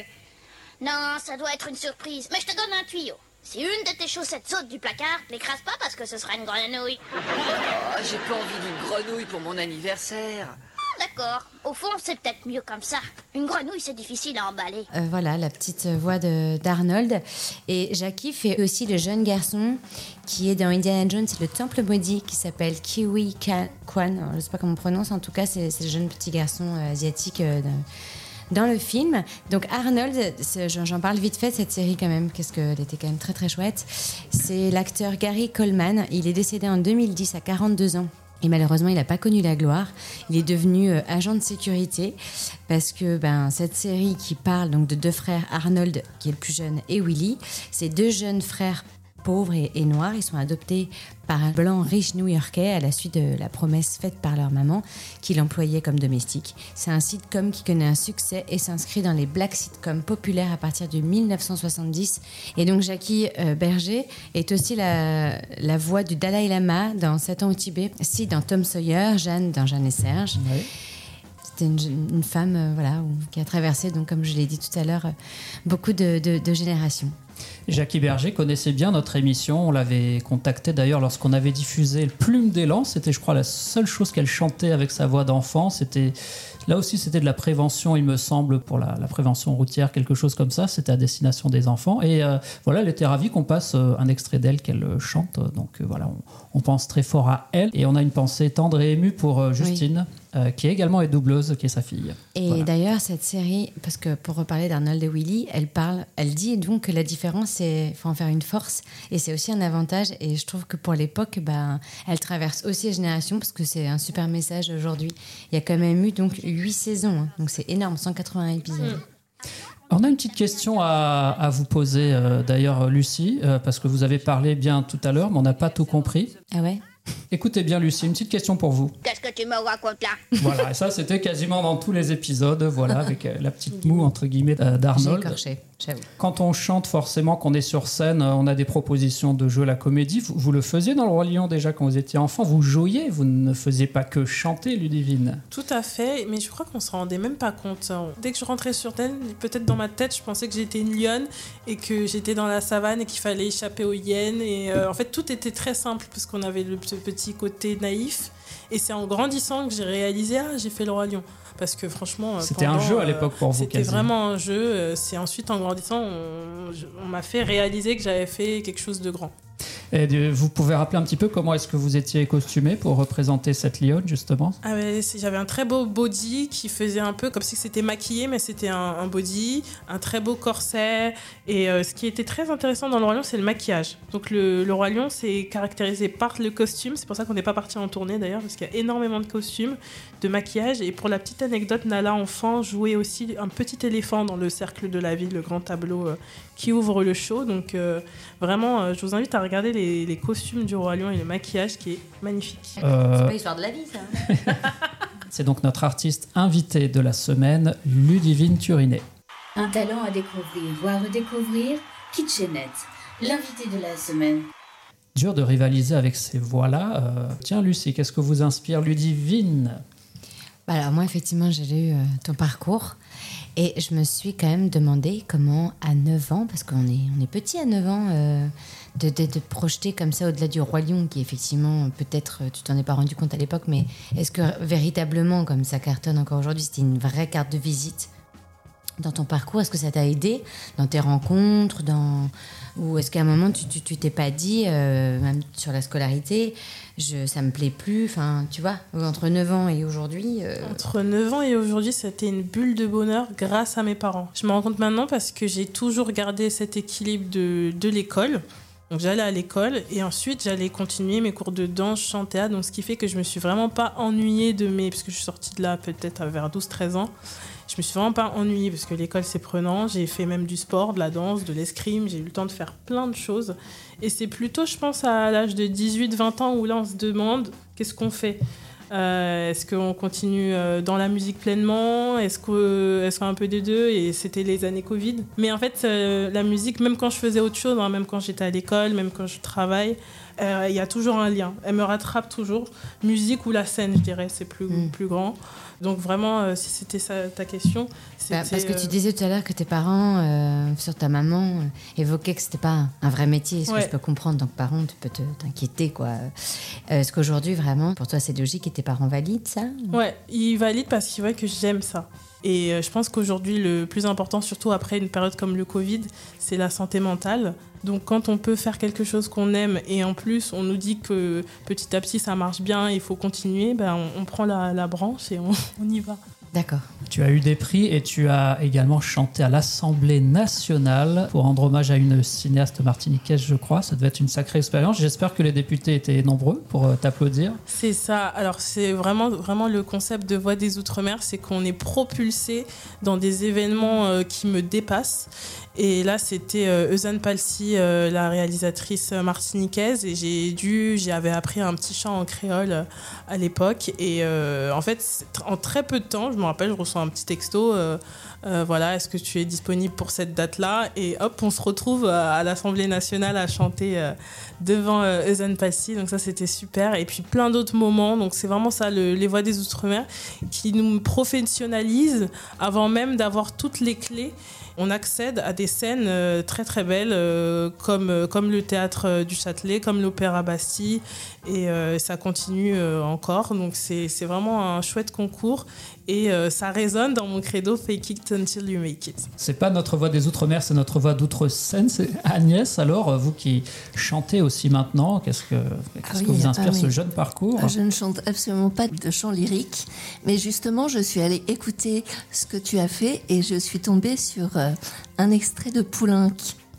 Non, ça doit être une surprise. Mais je te donne un tuyau. Si une de tes chaussettes saute du placard, l'écrase pas parce que ce sera une grenouille. Oh, j'ai pas envie d'une grenouille pour mon anniversaire. D'accord. Au fond, c'est peut-être mieux comme ça. Une grenouille, c'est difficile à emballer. Euh, voilà, la petite voix de, d'Arnold. Et Jackie fait aussi le jeune garçon qui est dans Indiana Jones, c'est le temple maudit qui s'appelle Kiwi Ka- Kwan. Alors, je ne sais pas comment on prononce, en tout cas, c'est, c'est le jeune petit garçon euh, asiatique euh, dans, dans le film. Donc Arnold, c'est, j'en, j'en parle vite fait de cette série quand même, parce qu'elle était quand même très très chouette. C'est l'acteur Gary Coleman. Il est décédé en deux mille dix à quarante-deux ans. Et malheureusement, il n'a pas connu la gloire. Il est devenu euh, agent de sécurité parce que ben, cette série qui parle donc de deux frères, Arnold, qui est le plus jeune, et Willy, ces deux jeunes frères pauvres et, et noirs, ils sont adoptés par un blanc riche new-yorkais à la suite de la promesse faite par leur maman qui l'employait comme domestique. C'est un sitcom qui connaît un succès et s'inscrit dans les black sitcoms populaires à partir de mille neuf cent soixante-dix. Et donc Jackie euh, Berger est aussi la, la voix du Dalai Lama dans sept ans au Tibet, Si dans Tom Sawyer, Jeanne dans Jeanne et Serge. Oui. C'était une, une femme euh, voilà, où- qui a traversé, donc, comme je l'ai dit tout à l'heure, euh, beaucoup de, de, de générations. Jackie Berger connaissait bien notre émission. On l'avait contactée d'ailleurs lorsqu'on avait diffusé le Plume d'élan. C'était, je crois, la seule chose qu'elle chantait avec sa voix d'enfant. C'était, là aussi, c'était de la prévention, il me semble, pour la, la prévention routière, quelque chose comme ça. C'était à destination des enfants. Et euh, voilà, elle était ravie qu'on passe euh, un extrait d'elle qu'elle euh, chante. Donc euh, voilà, on, on pense très fort à elle. Et on a une pensée tendre et émue pour euh, Justine, euh, qui est également est doubleuse, qui est sa fille. Et Voilà. d'ailleurs, cette série, parce que pour reparler d'Arnold et Willy, elle parle, elle dit donc que la différence, c'est faut en faire une force, et c'est aussi un avantage. Et je trouve que pour l'époque, ben, elle traverse aussi les générations, parce que c'est un super message aujourd'hui. Il y a quand même eu donc huit saisons, hein, donc c'est énorme, cent quatre-vingts épisodes. On a une petite question à, à vous poser, euh, d'ailleurs, Lucie, euh, parce que vous avez parlé bien tout à l'heure, mais on n'a pas tout compris. Ah ouais? Écoutez bien, Lucie, une petite question pour vous. Qu'est-ce que tu me racontes là? Voilà, et ça, c'était quasiment dans tous les épisodes, voilà, avec euh, la petite moue, entre guillemets, euh, J'ai d'Arnold. écorché, j'avoue. Quand on chante, forcément, qu'on est sur scène, euh, on a des propositions de jeu à la comédie. Vous, vous le faisiez dans Le Roi Lion déjà quand vous étiez enfant. Vous jouiez, vous ne faisiez pas que chanter, Ludivine. Tout à fait, mais je crois qu'on se rendait même pas compte. Dès que je rentrais sur scène, peut-être dans ma tête, je pensais que j'étais une lionne et que j'étais dans la savane et qu'il fallait échapper aux hyènes. Et euh, en fait, tout était très simple parce qu'on avait le, ce petit côté naïf. Et c'est en grandissant que j'ai réalisé, ah, j'ai fait Le Roi Lion. Parce que franchement, C'était pendant, un jeu à l'époque pour vous, C'était quasi. vraiment un jeu. C'est ensuite, en grandissant, on, on m'a fait réaliser que j'avais fait quelque chose de grand. Et de- vous pouvez rappeler un petit peu comment est-ce que vous étiez costumé pour représenter cette lionne, justement? Ah ouais, c'est- j'avais un très beau body qui faisait un peu comme si c'était maquillé, mais c'était un, un body, un très beau corset. Et euh, ce qui était très intéressant dans Le Roi Lion, c'est le maquillage. Donc le, le Roi Lion, c'est caractérisé par le costume. C'est pour ça qu'on n'est pas parti en tournée d'ailleurs, parce qu'il y a énormément de costumes, de maquillage. Et pour la petite anecdote, Nala, enfant, jouait aussi un petit éléphant dans le cercle de la ville, le grand tableau euh, qui ouvre le show. Donc euh, vraiment, euh, je vous invite à regarder les, les costumes du Roi Lion et le maquillage qui est magnifique. Euh, C'est pas l'histoire de la vie, ça. C'est donc notre artiste invité de la semaine, Ludivine Turinet. Un talent à découvrir ou à redécouvrir, Kitchenette, l'invité de la semaine. Dur de rivaliser avec ces voix-là. Euh, tiens, Lucie, qu'est-ce que vous inspire Ludivine? Bah alors moi, effectivement, j'ai lu euh, ton parcours et je me suis quand même demandé comment, à neuf ans, parce qu'on est, on est petit à neuf ans, euh, de, de, de projeter comme ça au-delà du Roi Lion, qui effectivement, peut-être, tu t'en es pas rendu compte à l'époque, mais est-ce que véritablement, comme ça cartonne encore aujourd'hui, c'était une vraie carte de visite dans ton parcours? Est-ce que ça t'a aidé dans tes rencontres, dans... ou est-ce qu'à un moment tu, tu, tu t'es pas dit, euh, même sur la scolarité, je, ça me plaît plus, enfin, tu vois, entre neuf ans et aujourd'hui euh... Entre neuf ans et aujourd'hui, c'était une bulle de bonheur grâce à mes parents. Je me rends compte maintenant parce que j'ai toujours gardé cet équilibre de, de l'école. Donc j'allais à l'école et ensuite j'allais continuer mes cours de danse, chant, théâtre, donc ce qui fait que je me suis vraiment pas ennuyée de mes... parce que je suis sortie de là peut-être vers douze treize ans. Je me suis vraiment pas ennuyée parce que l'école c'est prenant. J'ai fait même du sport, de la danse, de l'escrime. J'ai eu le temps de faire plein de choses. Et c'est plutôt, je pense, à l'âge de dix-huit vingt ans où là on se demande qu'est-ce qu'on fait. Euh, est-ce qu'on continue dans la musique pleinement? Est-ce que, est-ce qu'un peu des deux? Et c'était les années Covid. Mais en fait, euh, la musique, même quand je faisais autre chose, hein, même quand j'étais à l'école, même quand je travaille, il euh, y a toujours un lien. Elle me rattrape toujours. Musique ou la scène, je dirais, c'est plus, mmh. plus grand. Donc vraiment, euh, si c'était ça ta question, c'était... Bah, parce que tu disais tout à l'heure que tes parents, euh, sur ta maman, euh, évoquaient que c'était pas un vrai métier. Ce ouais. que je peux comprendre, en tant que parent, tu peux te, t'inquiéter, quoi. Euh, est-ce qu'aujourd'hui, vraiment, pour toi, c'est logique et tes parents valident ça? Ouais, ils valident parce qu'ils voient que j'aime ça. Et euh, je pense qu'aujourd'hui, le plus important, surtout après une période comme le Covid, c'est la santé mentale. Donc quand on peut faire quelque chose qu'on aime et en plus on nous dit que petit à petit ça marche bien, il faut continuer, ben on, on prend la, la branche et on, on y va. D'accord. Tu as eu des prix et tu as également chanté à l'Assemblée nationale pour rendre hommage à une cinéaste martiniquaise, je crois. Ça devait être une sacrée expérience. J'espère que les députés étaient nombreux pour t'applaudir. C'est ça. Alors c'est vraiment, vraiment le concept de Voix des Outre-mer, c'est qu'on est propulsé dans des événements euh, qui me dépassent. Et là, c'était euh, Eusanne Palsy, euh, la réalisatrice martiniquaise, et j'ai dû, j'avais appris un petit chant en créole euh, à l'époque. Et euh, en fait, en très peu de temps, je me rappelle, je reçois un petit texto. Euh, euh, voilà, est-ce que tu es disponible pour cette date-là? Et hop, on se retrouve à l'Assemblée nationale à chanter euh, devant euh, Eusanne Palsy. Donc ça, c'était super. Et puis plein d'autres moments. Donc c'est vraiment ça, le, les Voix des Outre-mer, qui nous professionnalisent avant même d'avoir toutes les clés. On accède à des scènes euh, très très belles euh, comme, euh, comme le théâtre euh, du Châtelet, comme l'Opéra Bastille, et euh, ça continue euh, encore. Donc c'est, c'est vraiment un chouette concours et euh, ça résonne dans mon credo « Fake it until you make it ». C'est pas notre voix des Outre-mer, c'est notre voix d'Outre-Seine. C'est Agnès, alors, vous qui chantez aussi maintenant, qu'est-ce que, qu'est-ce ah oui, que vous inspire ah oui. ce jeune parcours? Je ne chante absolument pas de chant lyrique, mais justement, je suis allée écouter ce que tu as fait et je suis tombée sur euh, un extrait de Poulenc.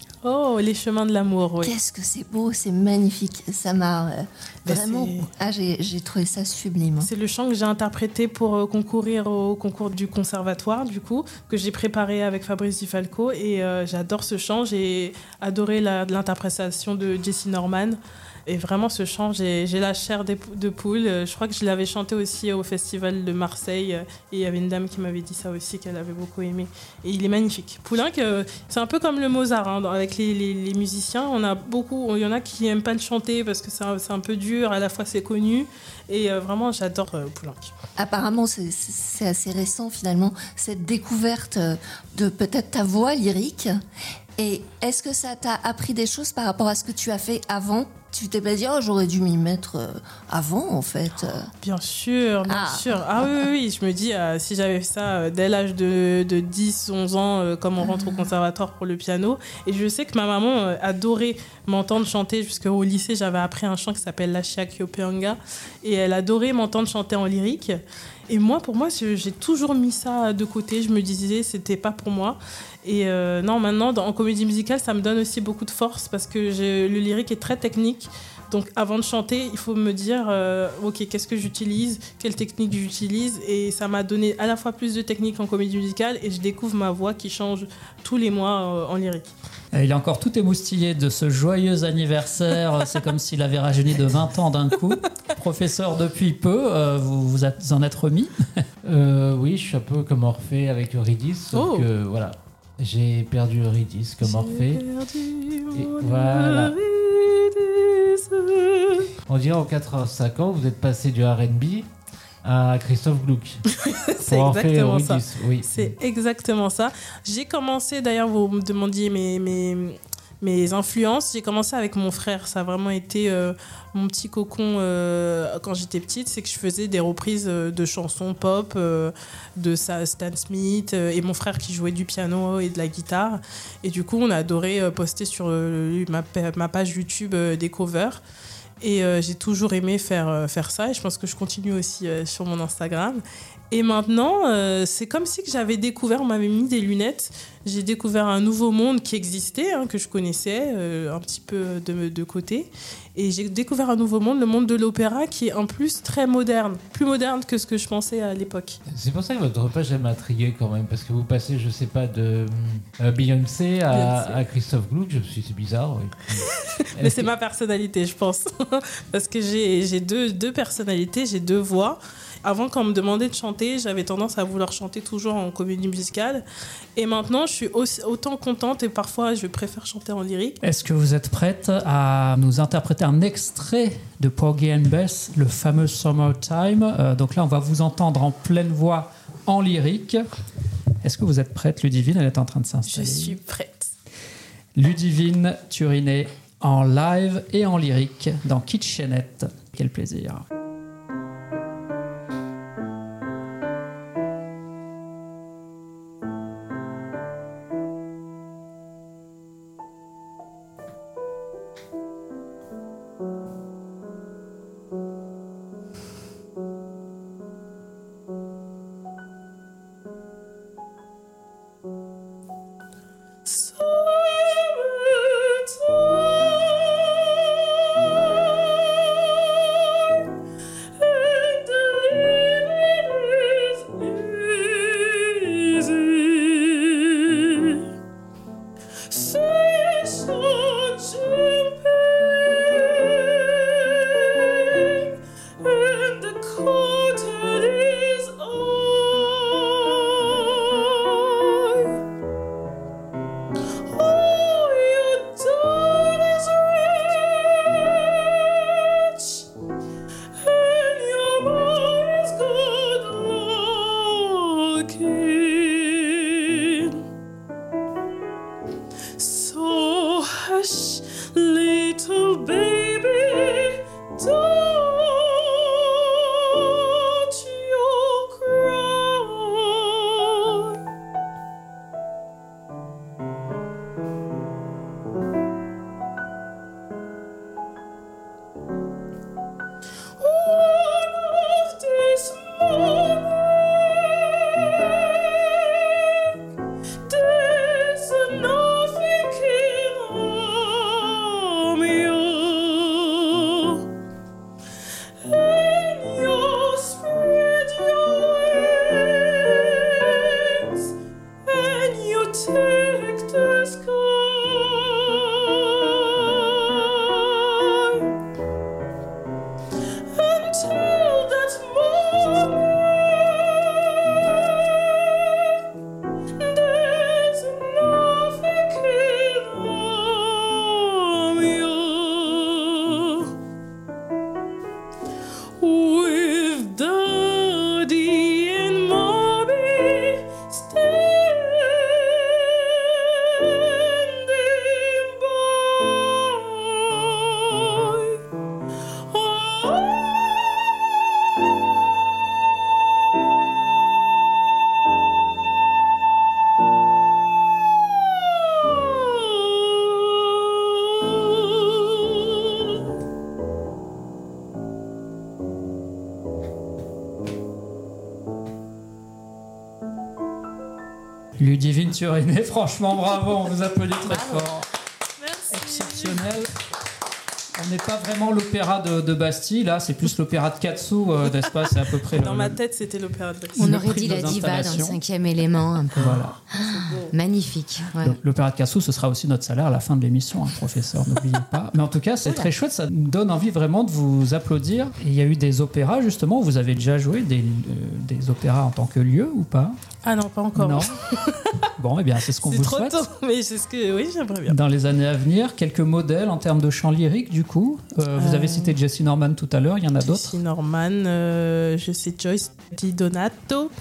Oh, les chemins de l'amour, oui. Qu'est-ce que c'est beau, c'est magnifique. Ça m'a euh, vraiment... C'est... Ah, j'ai, j'ai trouvé ça sublime. C'est le chant que j'ai interprété pour euh, concourir au concours du conservatoire, du coup, que j'ai préparé avec Fabrice Di Falco. Et euh, j'adore ce chant. J'ai adoré la, l'interprétation de Jessie Norman. Et vraiment, ce chant, j'ai, j'ai la chair de poule. Je crois que je l'avais chanté aussi au Festival de Marseille. Et il y avait une dame qui m'avait dit ça aussi, qu'elle avait beaucoup aimé. Et il est magnifique. Poulenc, c'est un peu comme le Mozart. Hein, avec les, les, les musiciens, on a beaucoup, il y en a qui n'aiment pas le chanter parce que c'est un, c'est un peu dur. À la fois, c'est connu. Et euh, vraiment, j'adore euh, Poulenc. Apparemment, c'est, c'est assez récent, finalement, cette découverte de peut-être ta voix lyrique. Et est-ce que ça t'a appris des choses par rapport à ce que tu as fait avant? Tu t'es pas dit, oh, j'aurais dû m'y mettre avant, en fait. Bien sûr, bien ah. sûr. Ah oui, oui, oui, je me dis, euh, si j'avais fait ça euh, dès l'âge de, de dix, onze ans, euh, comme on rentre au conservatoire pour le piano. Et je sais que ma maman euh, adorait m'entendre chanter. Jusqu'au lycée, j'avais appris un chant qui s'appelle Lachia Kyopeanga. Et elle adorait m'entendre chanter en lyrique. Et moi, pour moi, j'ai toujours mis ça de côté. Je me disais, c'était pas pour moi. Et euh, non, maintenant, dans, en comédie musicale, ça me donne aussi beaucoup de force parce que j'ai, le lyrique est très technique. Donc, avant de chanter, il faut me dire, euh, OK, qu'est-ce que j'utilise? Quelle technique j'utilise? Et ça m'a donné à la fois plus de technique en comédie musicale et je découvre ma voix qui change tous les mois euh, en lyrique. Il est encore tout émoustillé de ce joyeux anniversaire. C'est comme s'il avait rajeuni de vingt ans d'un coup. Professeur depuis peu, euh, vous vous en êtes remis? euh, Oui, je suis un peu comme Orphée avec Eurydice. Sauf oh. que voilà, j'ai perdu Eurydice comme Orphée. Et voilà. On dirait en quatre-vingt-cinq ans, vous êtes passé du R and B à Christophe Gluck. C'est exactement ça. Oui. C'est exactement ça. J'ai commencé, d'ailleurs, vous me demandiez mes, mes, Mes influences, j'ai commencé avec mon frère. Ça a vraiment été euh, mon petit cocon euh, quand j'étais petite. C'est que je faisais des reprises de chansons pop, euh, de Stan Smith, euh, et mon frère qui jouait du piano et de la guitare. Et du coup, on a adoré euh, poster sur euh, ma, ma page YouTube euh, des covers. Et euh, j'ai toujours aimé faire, euh, faire ça. Et je pense que je continue aussi euh, sur mon Instagram. Et maintenant, euh, c'est comme si que j'avais découvert, on m'avait mis des lunettes, j'ai découvert un nouveau monde qui existait, hein, que je connaissais euh, un petit peu de, de côté. Et j'ai découvert un nouveau monde, le monde de l'opéra, qui est en plus très moderne, plus moderne que ce que je pensais à l'époque. C'est pour ça que votre page m'a intrigué quand même, parce que vous passez, je sais pas, de euh, Beyoncé à, Beyoncé à Christophe Gluck, je me suis dit, c'est bizarre. Oui. Mais c'est ma personnalité, je pense. Parce que j'ai, j'ai deux, deux personnalités, j'ai deux voix. Avant, quand on me demandait de chanter, j'avais tendance à vouloir chanter toujours en comédie musicale. Et maintenant, je suis aussi, autant contente et parfois, je préfère chanter en lyrique. Est-ce que vous êtes prête à nous interpréter un extrait de Porgy and Bess, le fameux Summertime? euh, Donc là, on va vous entendre en pleine voix en lyrique. Est-ce que vous êtes prête, Ludivine? Elle est en train de s'installer. Je suis prête. Ludivine Turinet en live et en lyrique dans Kitchenette. Quel plaisir. Ludivine Turinet, franchement bravo, on vous applaudit très fort. Merci. Exceptionnel. On n'est pas vraiment l'opéra de, de Bastille, là, c'est plus l'opéra de Katsu, euh, n'est-ce pas? C'est à peu près. Dans le, ma tête, c'était l'opéra de Bastille. On aurait dit la diva dans le cinquième élément, un peu. Voilà. Ah, magnifique. Ouais. L'opéra de Katsu, ce sera aussi notre salaire à la fin de l'émission, hein, professeur, n'oubliez pas. Mais en tout cas, c'est très chouette, ça nous donne envie vraiment de vous applaudir. Et il y a eu des opéras, justement, où vous avez déjà joué des, euh, des opéras en tant que lieu ou pas? Ah non, pas encore. Non. Bon, eh bien, c'est ce qu'on vous souhaite. C'est trop tôt, mais c'est ce que, oui, j'aimerais bien. Dans les années à venir, quelques modèles en termes de chant lyrique, du coup. Euh, vous avez cité Jessie Norman tout à l'heure, il y en a d'autres? Jessie Norman, euh, je sais Joyce Di Donato,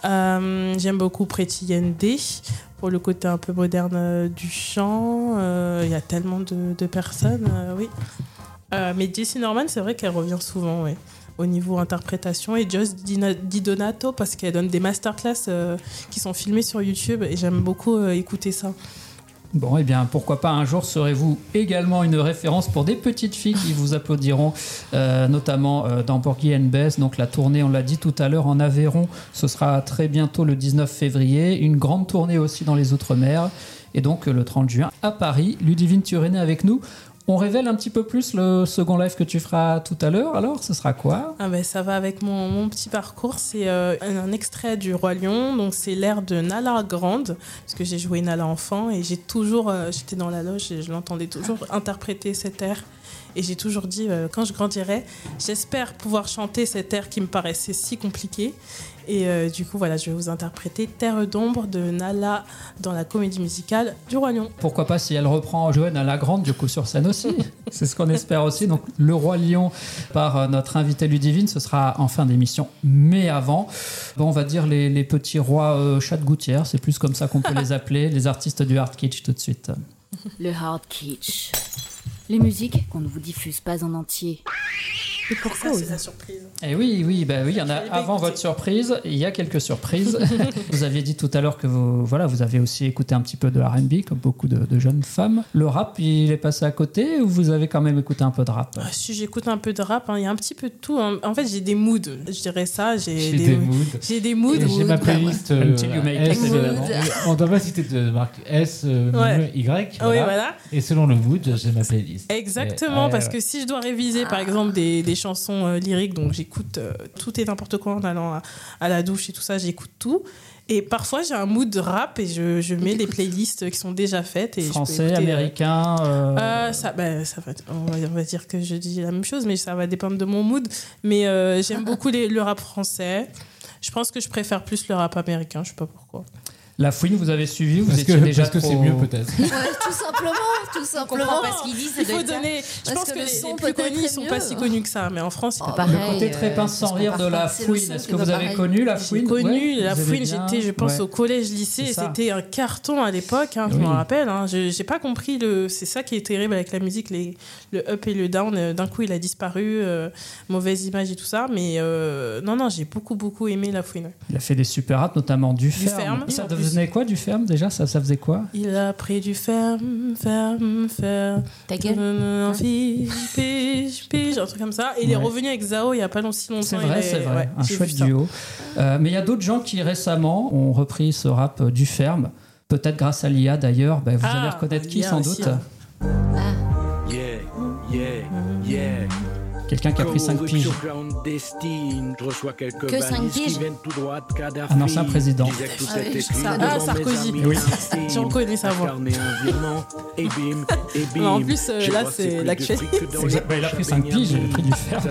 Euh, j'aime beaucoup Pretty Yende pour le côté un peu moderne euh, du chant. Il euh, y a tellement de, de personnes, euh, oui. Euh, mais Jessie Norman, c'est vrai qu'elle revient souvent, oui, au niveau interprétation. Et Joss Di Donato, parce qu'elle donne des masterclass euh, qui sont filmées sur YouTube et j'aime beaucoup euh, écouter ça. Bon, eh bien, pourquoi pas un jour serez-vous également une référence pour des petites filles qui vous applaudiront, euh, notamment euh, dans Porgy and Bess. Donc la tournée, on l'a dit tout à l'heure, en Aveyron, ce sera très bientôt le dix-neuf février. Une grande tournée aussi dans les Outre-mer. Et donc le trente juin à Paris. Ludivine Turénet avec nous. On révèle un petit peu plus le second live que tu feras tout à l'heure. Alors, ce sera quoi ? Ah ben, ça va avec mon, mon petit parcours. C'est euh, un, un extrait du Roi Lion. Donc, c'est l'air de Nala Grande, parce que j'ai joué Nala enfant et j'ai toujours, euh, j'étais dans la loge et je l'entendais toujours interpréter cet air. Et j'ai toujours dit, euh, quand je grandirai, j'espère pouvoir chanter cet air qui me paraissait si compliqué. Et euh, du coup, voilà, je vais vous interpréter Terre d'ombre de Nala dans la comédie musicale du Roi Lion. Pourquoi pas si elle reprend Joanne à la Grande, du coup, sur scène aussi. C'est ce qu'on espère aussi. Donc, le Roi Lion par euh, notre invité Ludivine, ce sera en fin d'émission, mais avant. Bon, on va dire les, les petits rois euh, chat de gouttière, c'est plus comme ça qu'on peut les appeler, les artistes du hard kitsch tout de suite. Le hard kitsch. Les musiques qu'on ne vous diffuse pas en entier. Et pourquoi ça, c'est la surprise. Eh oui, oui, bah oui, il y en a avant votre surprise, il y a quelques surprises. Vous aviez dit tout à l'heure que vous, voilà, vous avez aussi écouté un petit peu de R and B, comme beaucoup de, de jeunes femmes. Le rap, il est passé à côté ou vous avez quand même écouté un peu de rap ? Ah, si j'écoute un peu de rap, il hein, y a un petit peu de tout. Hein. En fait, j'ai des moods, je dirais ça. J'ai, j'ai des, des moods. J'ai des moods. Et j'ai ma playlist euh, S, évidemment. On doit pas citer de marque S, euh, ouais. Y. Voilà. Oui, voilà. Et selon le mood, j'ai ma playlist. Exactement, et, parce ouais. que si je dois réviser, par exemple, des, des chansons euh, lyriques, donc j'écoute euh, tout et n'importe quoi en allant à, à la douche et tout ça, j'écoute tout. Et parfois, j'ai un mood de rap et je, je mets les playlists qui sont déjà faites. Et Français, je peux écouter, américain euh... Euh, ça, bah, ça va, on, va, on va dire que je dis la même chose, mais ça va dépendre de mon mood. Mais euh, j'aime beaucoup les, le rap français. Je pense que je préfère plus le rap américain, je sais pas pourquoi. La Fouine, vous avez suivi, vous parce étiez que, déjà parce que trop... c'est mieux peut-être. Ouais, tout simplement, tout simplement. Parce qu'ils disent, il faut donner. Je pense que, que les, les plus connus, ils sont pas si connus que ça, mais en France, c'est oh, pas pareil. Le côté très pince sans rire de la Fouine. Est-ce que vous avez connu la Fouine ? J'ai connu ouais, la Fouine. J'étais, je pense, ouais. au collège, lycée, et c'était un carton à l'époque. Hein, je oui. me rappelle. Hein, je, j'ai pas compris le. C'est ça qui est terrible avec la musique, les, le up et le down. D'un coup, il a disparu, euh, mauvaise image et tout ça. Mais euh, non, non, j'ai beaucoup, beaucoup aimé la Fouine. Il a fait des super rap, notamment du, du ferme. ferme. Ça devenait quoi du ferme déjà, ça, ça faisait quoi ? Il a pris du ferme, ferme, ferme. Ta gueule. Un pige, pige, pige, un truc comme ça. Et il ouais. est revenu avec Zao il n'y a pas si longtemps. C'est vrai, est... c'est vrai. Ouais, un chouette duo. Euh, mais il y a d'autres gens qui récemment ont repris ce rap du ferme. Peut-être grâce à l'I A d'ailleurs. Ben, vous ah, allez reconnaître qui sans doute. Ah. Yeah, yeah, yeah. Quelqu'un qui a pris cinq piges. Que cinq piges Un ancien président. Ah, oui, ça, ah Sarkozy. Oui. J'en connais sa voix. En plus, euh, là, c'est l'actualité. Bah, il a pris cinq piges, il a pris du fer.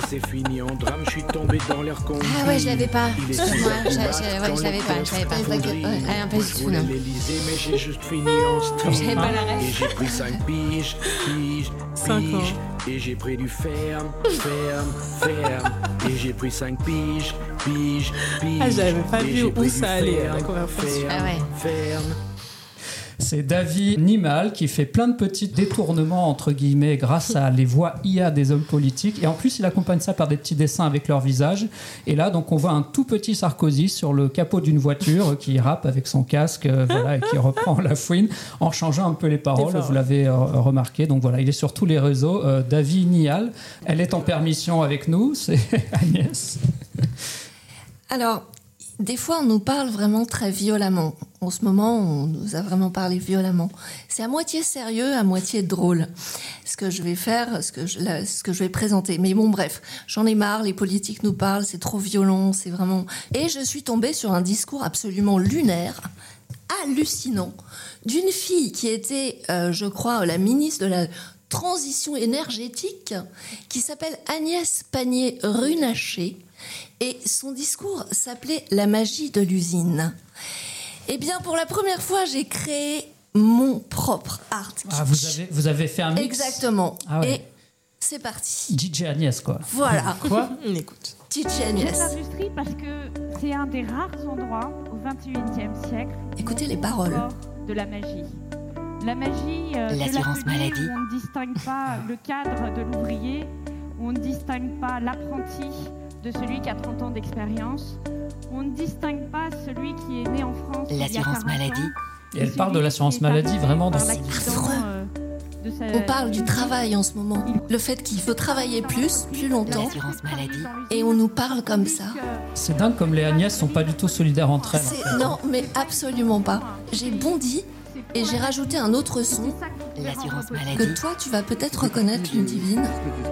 Ah ouais, je l'avais pas. Excuse-moi, je, je, ouais, je l'avais pas. Je l'avais pas. Ouais, un peu du tout, non. J'avais pas la ref. J'ai pris cinq piges, piges, piges. Et j'ai pris du ferme, ferme, ferme. Et j'ai pris cinq piges, piges, piges. Ah, j'avais pas vu où ça allait, la conversation. Ah ouais. Ferme. C'est David Nimal qui fait plein de petits détournements, entre guillemets, grâce à les voix I A des hommes politiques. Et en plus, il accompagne ça par des petits dessins avec leur visage. Et là, donc, on voit un tout petit Sarkozy sur le capot d'une voiture qui rappe avec son casque, euh, voilà, et qui reprend la Fouine en changeant un peu les paroles. Vous l'avez euh, remarqué. Donc voilà, il est sur tous les réseaux. Euh, David Nimal, elle est en permission avec nous. C'est Agnès. Alors, des fois, on nous parle vraiment très violemment. En ce moment, on nous a vraiment parlé violemment. C'est à moitié sérieux, à moitié drôle. Ce que je vais faire, ce que je, là, ce que je vais présenter. Mais bon, bref, j'en ai marre. Les politiques nous parlent, c'est trop violent, c'est vraiment. Et je suis tombée sur un discours absolument lunaire, hallucinant, d'une fille qui était, euh, je crois, la ministre de la transition énergétique, qui s'appelle Agnès Pannier-Runacher. Et son discours s'appelait « La magie de l'usine ». Eh bien, pour la première fois, j'ai créé mon propre art kitsch. Ah, vous avez, vous avez fait un mix ? Exactement. Ah ouais. Et C'est parti. D J Agnès, quoi. Voilà. Quoi? On écoute. D J Agnès. L'industrie parce que c'est un des rares endroits au vingt et unième siècle. Écoutez les paroles. De la magie. La magie euh, L'assurance de l'atelier maladie. où on ne distingue pas le cadre de l'ouvrier, où on ne distingue pas l'apprenti de celui qui a trente ans d'expérience, on ne distingue pas celui qui est né en France. L'assurance maladie. Et elle parle de l'assurance maladie vraiment dans C'est affreux. On parle du travail en ce moment. Le fait qu'il faut travailler plus, plus longtemps. L'assurance maladie. Et on nous parle comme ça. C'est dingue comme les Agnès sont pas du tout solidaires entre elles. C'est- Non, mais absolument pas. J'ai bondi et j'ai rajouté un autre son. L'assurance maladie. Que toi, tu vas peut-être reconnaître, Ludivine.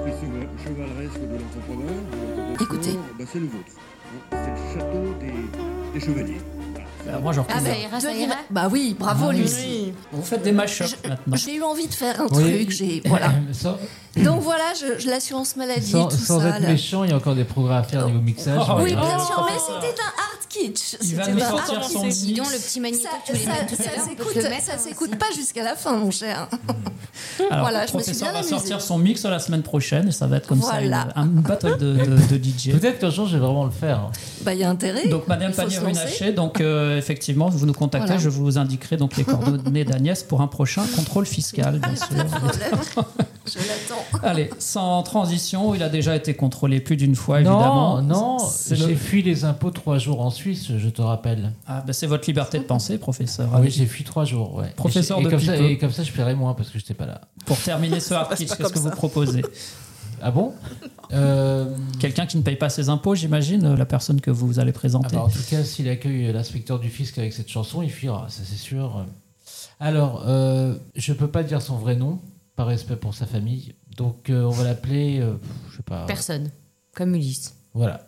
Écoutez. C'est le vôtre. C'est le château des, des chevaliers. Bah, moi, j'en Ah, reconnais. ça ira, ça ira. Bah oui, bravo, Ah, Lucie. Vous faites des mash-ups maintenant. J'ai eu envie de faire un Oui. truc, j'ai voilà. Sans, Donc voilà, je, je l'assurance maladie, sans, tout sans ça. être là. méchant, il y a encore des progrès à faire niveau mixage. Oh, Oui, Ah, bien oui. sûr, mais c'était un art kitsch. Il va C'était nous un sortir art son kitsch. mix. Dis donc, le petit magnéto Ça, que tu voulais ça, mettre tout à ça l'heure, on peut s'écoute, te le mettre, ça hein, s'écoute pas jusqu'à la fin, mon cher. Alors, Voilà, le je me suis professeur bien va amusée. sortir son mix la semaine prochaine et ça va être comme Voilà. ça, une, une battle de, de, de D J. Peut-être qu'un jour, je vais vraiment le faire. Bah, il y a intérêt. Donc, Madame Il faut se Pannier-Runacher, donc euh, effectivement, vous nous contactez, Voilà. je vous indiquerai donc les coordonnées d'Agnès pour un prochain contrôle fiscal, bien sûr. Je l'attends. Allez, sans transition, il a déjà été contrôlé plus d'une fois, évidemment. Non, non, C'est j'ai le- fui les impôts trois jours en Suisse, je te rappelle. Ah, ben c'est votre liberté de penser, professeur. Ah oui, j'ai fui trois jours, ouais. Professeur et, de comme ça, Pipeau. et comme ça, je paierai moins parce que je n'étais pas là. Pour terminer ce hard kitsch, qu'est-ce que vous proposez? Ah bon euh... Quelqu'un qui ne paye pas ses impôts, j'imagine, la personne que vous allez Ah présenter. bah, en tout cas, s'il accueille l'inspecteur du fisc avec cette chanson, il fuira, ça c'est sûr. Alors, euh, je peux pas dire son vrai nom, par respect pour sa famille, donc euh, on va l'appeler, euh, je sais pas. Personne. Comme Ulysse. Voilà.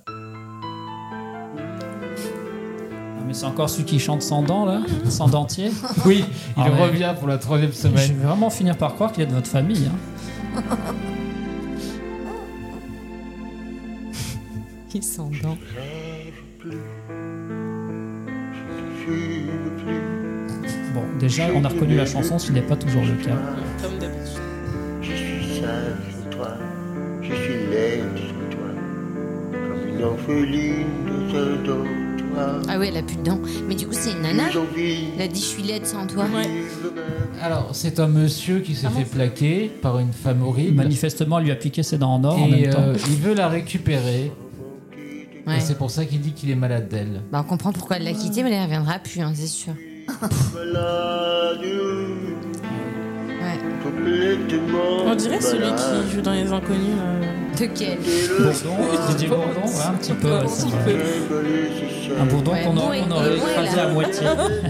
Ah, mais c'est encore celui qui chante sans dents, là? Sans dentier? Oui, il Ah ouais. revient pour la troisième Je semaine. vais vraiment finir par croire qu'il est de votre famille. Hein. Il s'endort. Bon, déjà, on a reconnu la chanson, ce n'est pas toujours le cas. Comme d'habitude. Je suis sale sous toi, je suis laide sous toi, comme une orpheline de ce dont toi. Ah oui, elle a plus de dents. Mais du coup, c'est une nana. Elle a dit je suis laide sans toi. Alors, c'est un monsieur qui s'est fait plaquer par une femme horrible. Manifestement, elle lui a piqué ses dents en or en Et même temps. euh, il veut la récupérer. Ouais. Et c'est pour ça qu'il dit qu'il est malade d'elle. Bah, on comprend pourquoi elle l'a quitté, mais elle ne reviendra plus, hein, c'est sûr. On dirait celui qui joue dans Les Inconnus. De quel Bourdon, Didier Bourdon, ouais, un petit peu. ouais, c'est vrai. Un bourdon Ouais, qu'on bon, aurait, et- qu'on aurait et bon, écrasé il a- à moitié.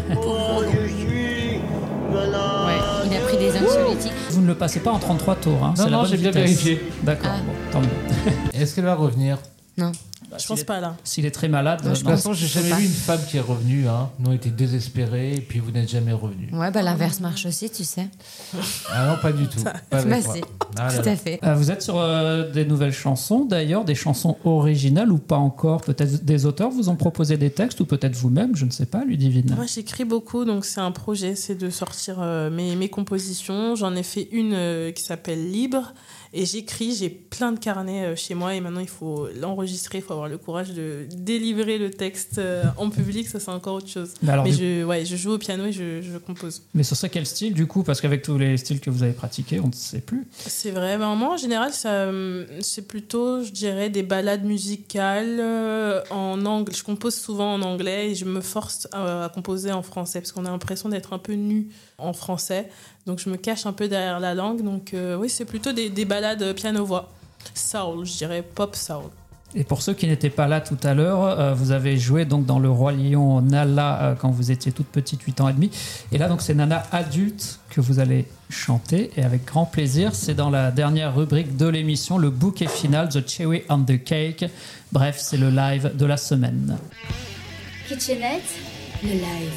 Ouais, il a pris des anxiolytiques. Vous ne le passez pas en trente-trois tours. Hein, Non, c'est la non, bonne j'ai bien vitesse. vérifié. D'accord, Ah. bon, tant mieux. Est-ce qu'elle va revenir? Non. Je pense pas là. S'il est très malade, De euh, toute non. façon, j'ai jamais vu une femme qui est revenue. Hein. Nous, on était désespérés et puis vous n'êtes jamais revenus. Ouais, bah l'inverse marche aussi, tu sais. Ah non, pas du tout. Pas avec Bah moi. si, Ah là tout là. à fait. Euh, vous êtes sur euh, des nouvelles chansons, d'ailleurs, des chansons originales ou pas encore? Peut-être des auteurs vous ont proposé des textes ou peut-être vous-même, je ne sais pas, Ludivine. Moi, j'écris beaucoup, donc c'est un projet, c'est de sortir euh, mes, mes compositions. J'en ai fait une euh, qui s'appelle Libre. Et j'écris, j'ai plein de carnets euh, chez moi et maintenant il faut l'enregistrer, il faut avoir le courage de délivrer le texte euh, en public, ça c'est encore autre chose. Mais alors, Mais du- je, ouais, je joue au piano et je, je compose. Mais ce serait quel style du coup? Parce qu'avec tous les styles que vous avez pratiqués, on ne sait plus. C'est vrai, ben, moi en général ça, euh, c'est plutôt, je dirais, des ballades musicales euh, en anglais. Je compose souvent en anglais et je me force à, à composer en français parce qu'on a l'impression d'être un peu nu en français. Donc je me cache un peu derrière la langue. Donc euh, oui, c'est plutôt des, des ballades piano-voix. Soul, je dirais pop soul. Et pour ceux qui n'étaient pas là tout à l'heure, euh, vous avez joué donc dans Le Roi Lion Nala euh, quand vous étiez toute petite, huit ans et demi. Et là, donc, c'est Nana adulte que vous allez chanter. Et avec grand plaisir, c'est dans la dernière rubrique de l'émission, le bouquet final, The Cherry on the Cake. Bref, c'est le live de la semaine. Kitchenette, le live.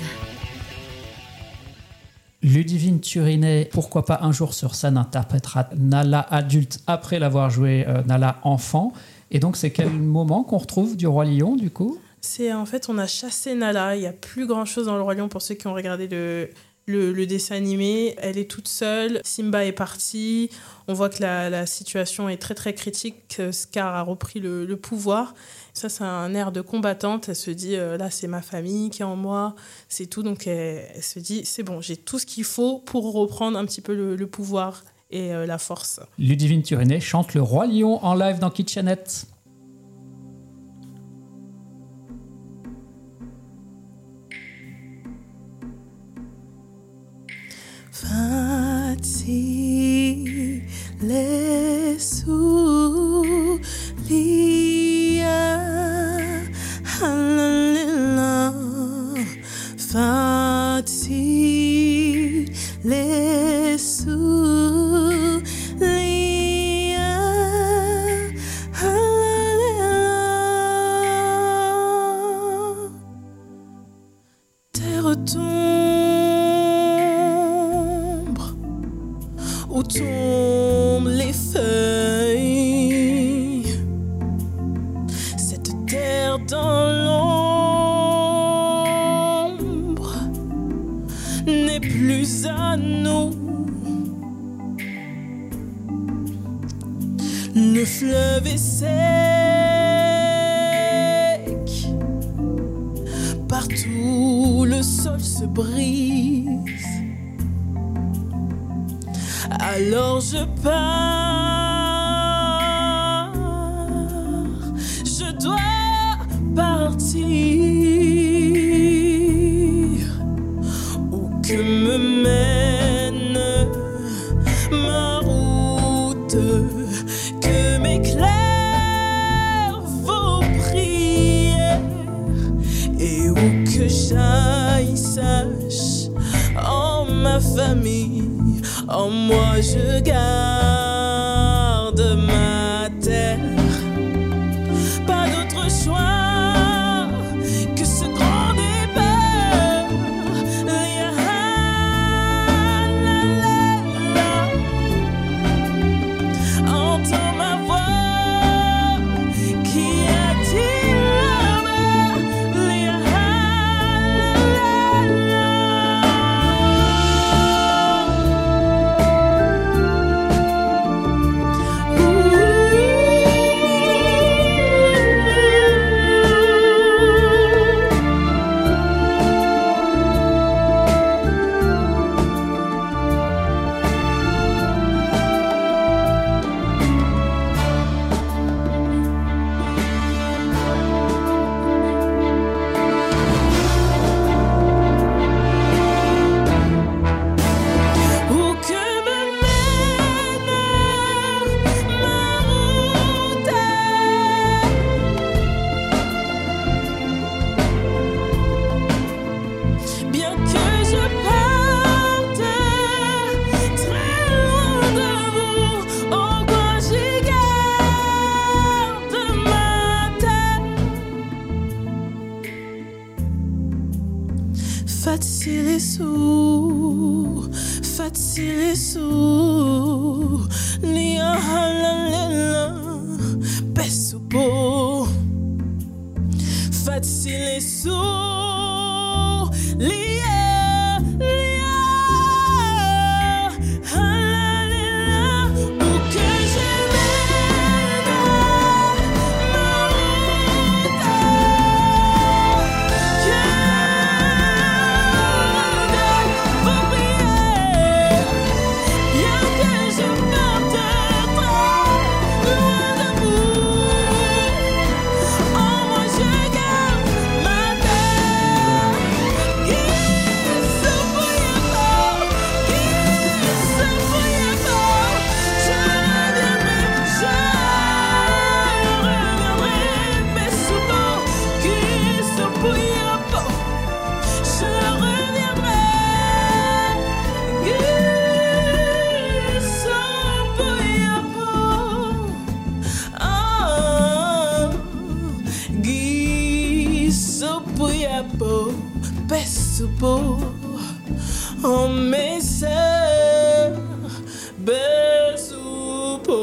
Ludivine Turinet, pourquoi pas un jour sur scène, interprétera Nala adulte après l'avoir joué euh, Nala enfant. Et donc, c'est quel moment qu'on retrouve du Roi Lion, du coup? C'est en fait, on a chassé Nala. Il n'y a plus grand chose dans Le Roi Lion pour ceux qui ont regardé le, le, le dessin animé. Elle est toute seule, Simba est parti, on voit que la, la situation est très très critique, Scar a repris le, le pouvoir. Ça, c'est un air de combattante, elle se dit euh, là c'est ma famille qui est en moi, c'est tout, donc elle, elle se dit c'est bon, j'ai tout ce qu'il faut pour reprendre un petit peu le, le pouvoir et euh, la force. Ludivine Turinet chante le Roi Lion en live dans Kitchenette. Facile su lia halalila facile su lia halalila terre tombe où tombent les feuilles, cette terre dans l'ombre n'est plus à nous. Le fleuve est sec, partout le sol se brise. Alors je pars, je dois partir. Où que me mène ma route, que m'éclairent vos prières. Et où que j'aille, sache en ma famille, en moi je garde ma terre. Pas d'autre choix que ce grand départ. La, la, la. Entends ma voix qui attire là-bas. La, la, la. Facile su, facile su, lia halalala, besupo. Facile su, lia, lia, halalala, où que je mène ma route, oh mes sœurs, besupo.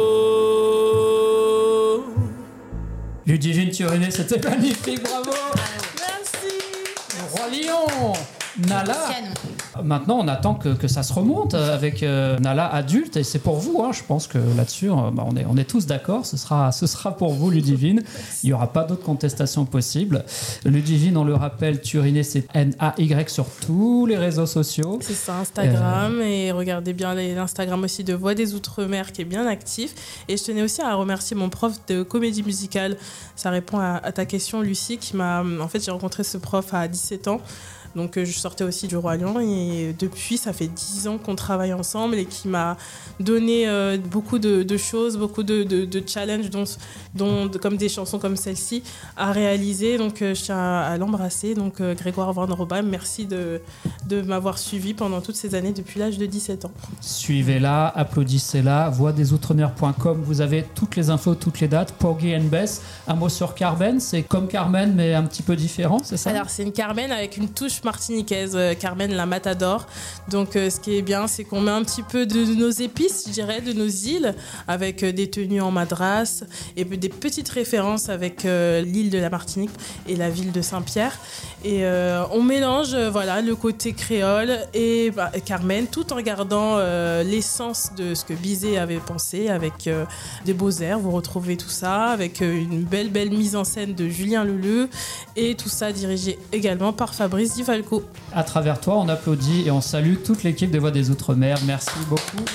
Ludivine Turinet, c'était magnifique, bravo. Merci. Roi Lion, Nala. Maintenant, on attend que, que ça se remonte avec euh, Nala adulte, et c'est pour vous, hein, je pense que là-dessus, euh, bah, on, est, on est tous d'accord, ce sera, ce sera pour vous, Ludivine. Il n'y aura pas d'autres contestations possibles. Ludivine, on le rappelle, Turiné, c'est N A Y sur tous les réseaux sociaux. C'est ça, Instagram, euh... et regardez bien l'Instagram aussi de Voix des Outre-mer qui est bien actif. Et je tenais aussi à remercier mon prof de comédie musicale. Ça répond à, à ta question, Lucie, qui m'a... En fait, j'ai rencontré ce prof à dix-sept ans. Donc je sortais aussi du Roi Lion et depuis ça fait dix ans qu'on travaille ensemble et qui m'a donné euh, beaucoup de, de choses, beaucoup de, de, de challenges dont, dont, comme des chansons comme celle-ci à réaliser. Donc euh, je tiens à, à l'embrasser. Donc euh, Grégoire Van Robheim, merci de, de m'avoir suivi pendant toutes ces années depuis l'âge de dix-sept ans. Suivez-la, applaudissez-la, voix des outre-mer point com, vous avez toutes les infos, toutes les dates. Porgy and Bess, un mot sur Carmen, c'est comme Carmen mais un petit peu différent, c'est ça? Alors c'est une Carmen avec une touche martiniquaise, Carmen la Matador. Donc euh, ce qui est bien, c'est qu'on met un petit peu de, de nos épices, je dirais, de nos îles, avec euh, des tenues en madras et des petites références avec euh, l'île de la Martinique et la ville de Saint-Pierre. Et euh, on mélange euh, voilà, le côté créole et bah, Carmen, tout en gardant euh, l'essence de ce que Bizet avait pensé, avec euh, des beaux airs. Vous retrouvez tout ça avec euh, une belle belle mise en scène de Julien Leleu et tout ça dirigé également par Fabrice Di Falco. À travers toi, on applaudit et on salue toute l'équipe des Voix des Outre-mer. Merci beaucoup.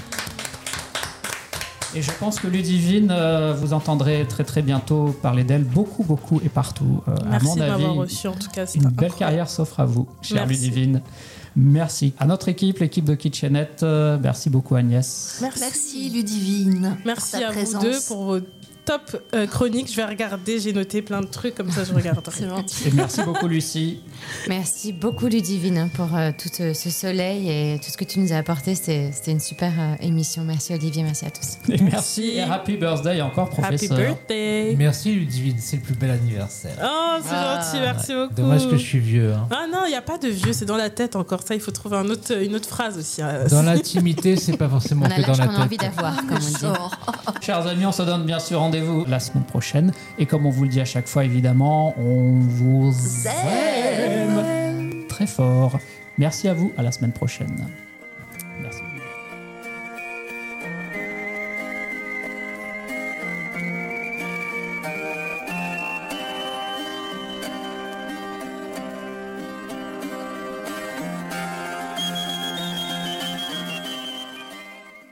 Et, et je pense que Ludivine, euh, vous entendrez très très bientôt parler d'elle beaucoup beaucoup et partout. Euh, Merci à mon de avis, m'avoir reçu, en tout cas. Une belle incroyable. carrière s'offre à vous, chère Merci. Ludivine. Merci. À notre équipe, l'équipe de Kitchenette, euh, merci beaucoup Agnès. Merci, Merci Ludivine. Merci pour ta à présence. vous deux pour vos top euh, chroniques. Je vais regarder, j'ai noté plein de trucs, comme ça je regarderai. C'est gentil. Et merci beaucoup Lucie. Merci beaucoup Ludivine hein, pour euh, tout euh, ce soleil et tout ce que tu nous as apporté. C'était, c'était une super euh, émission. Merci Olivier, merci à tous. Et merci et happy birthday encore, professeur. Happy birthday. Merci Ludivine, c'est le plus bel anniversaire. Oh, c'est Ah. gentil, merci beaucoup. Dommage que je suis vieux. Hein. Ah non, il n'y a pas de vieux, c'est dans la tête encore. Ça, il faut trouver un autre, une autre phrase aussi. hein. Dans l'intimité, c'est pas forcément On a que dans l'âge la qu'on a envie tête. d'avoir, comme on dit. Chers amis, on se donne bien sûr rendez-vous la semaine prochaine. Et comme on vous le dit à chaque fois, évidemment, on vous aime très fort. Merci à vous, à la semaine prochaine.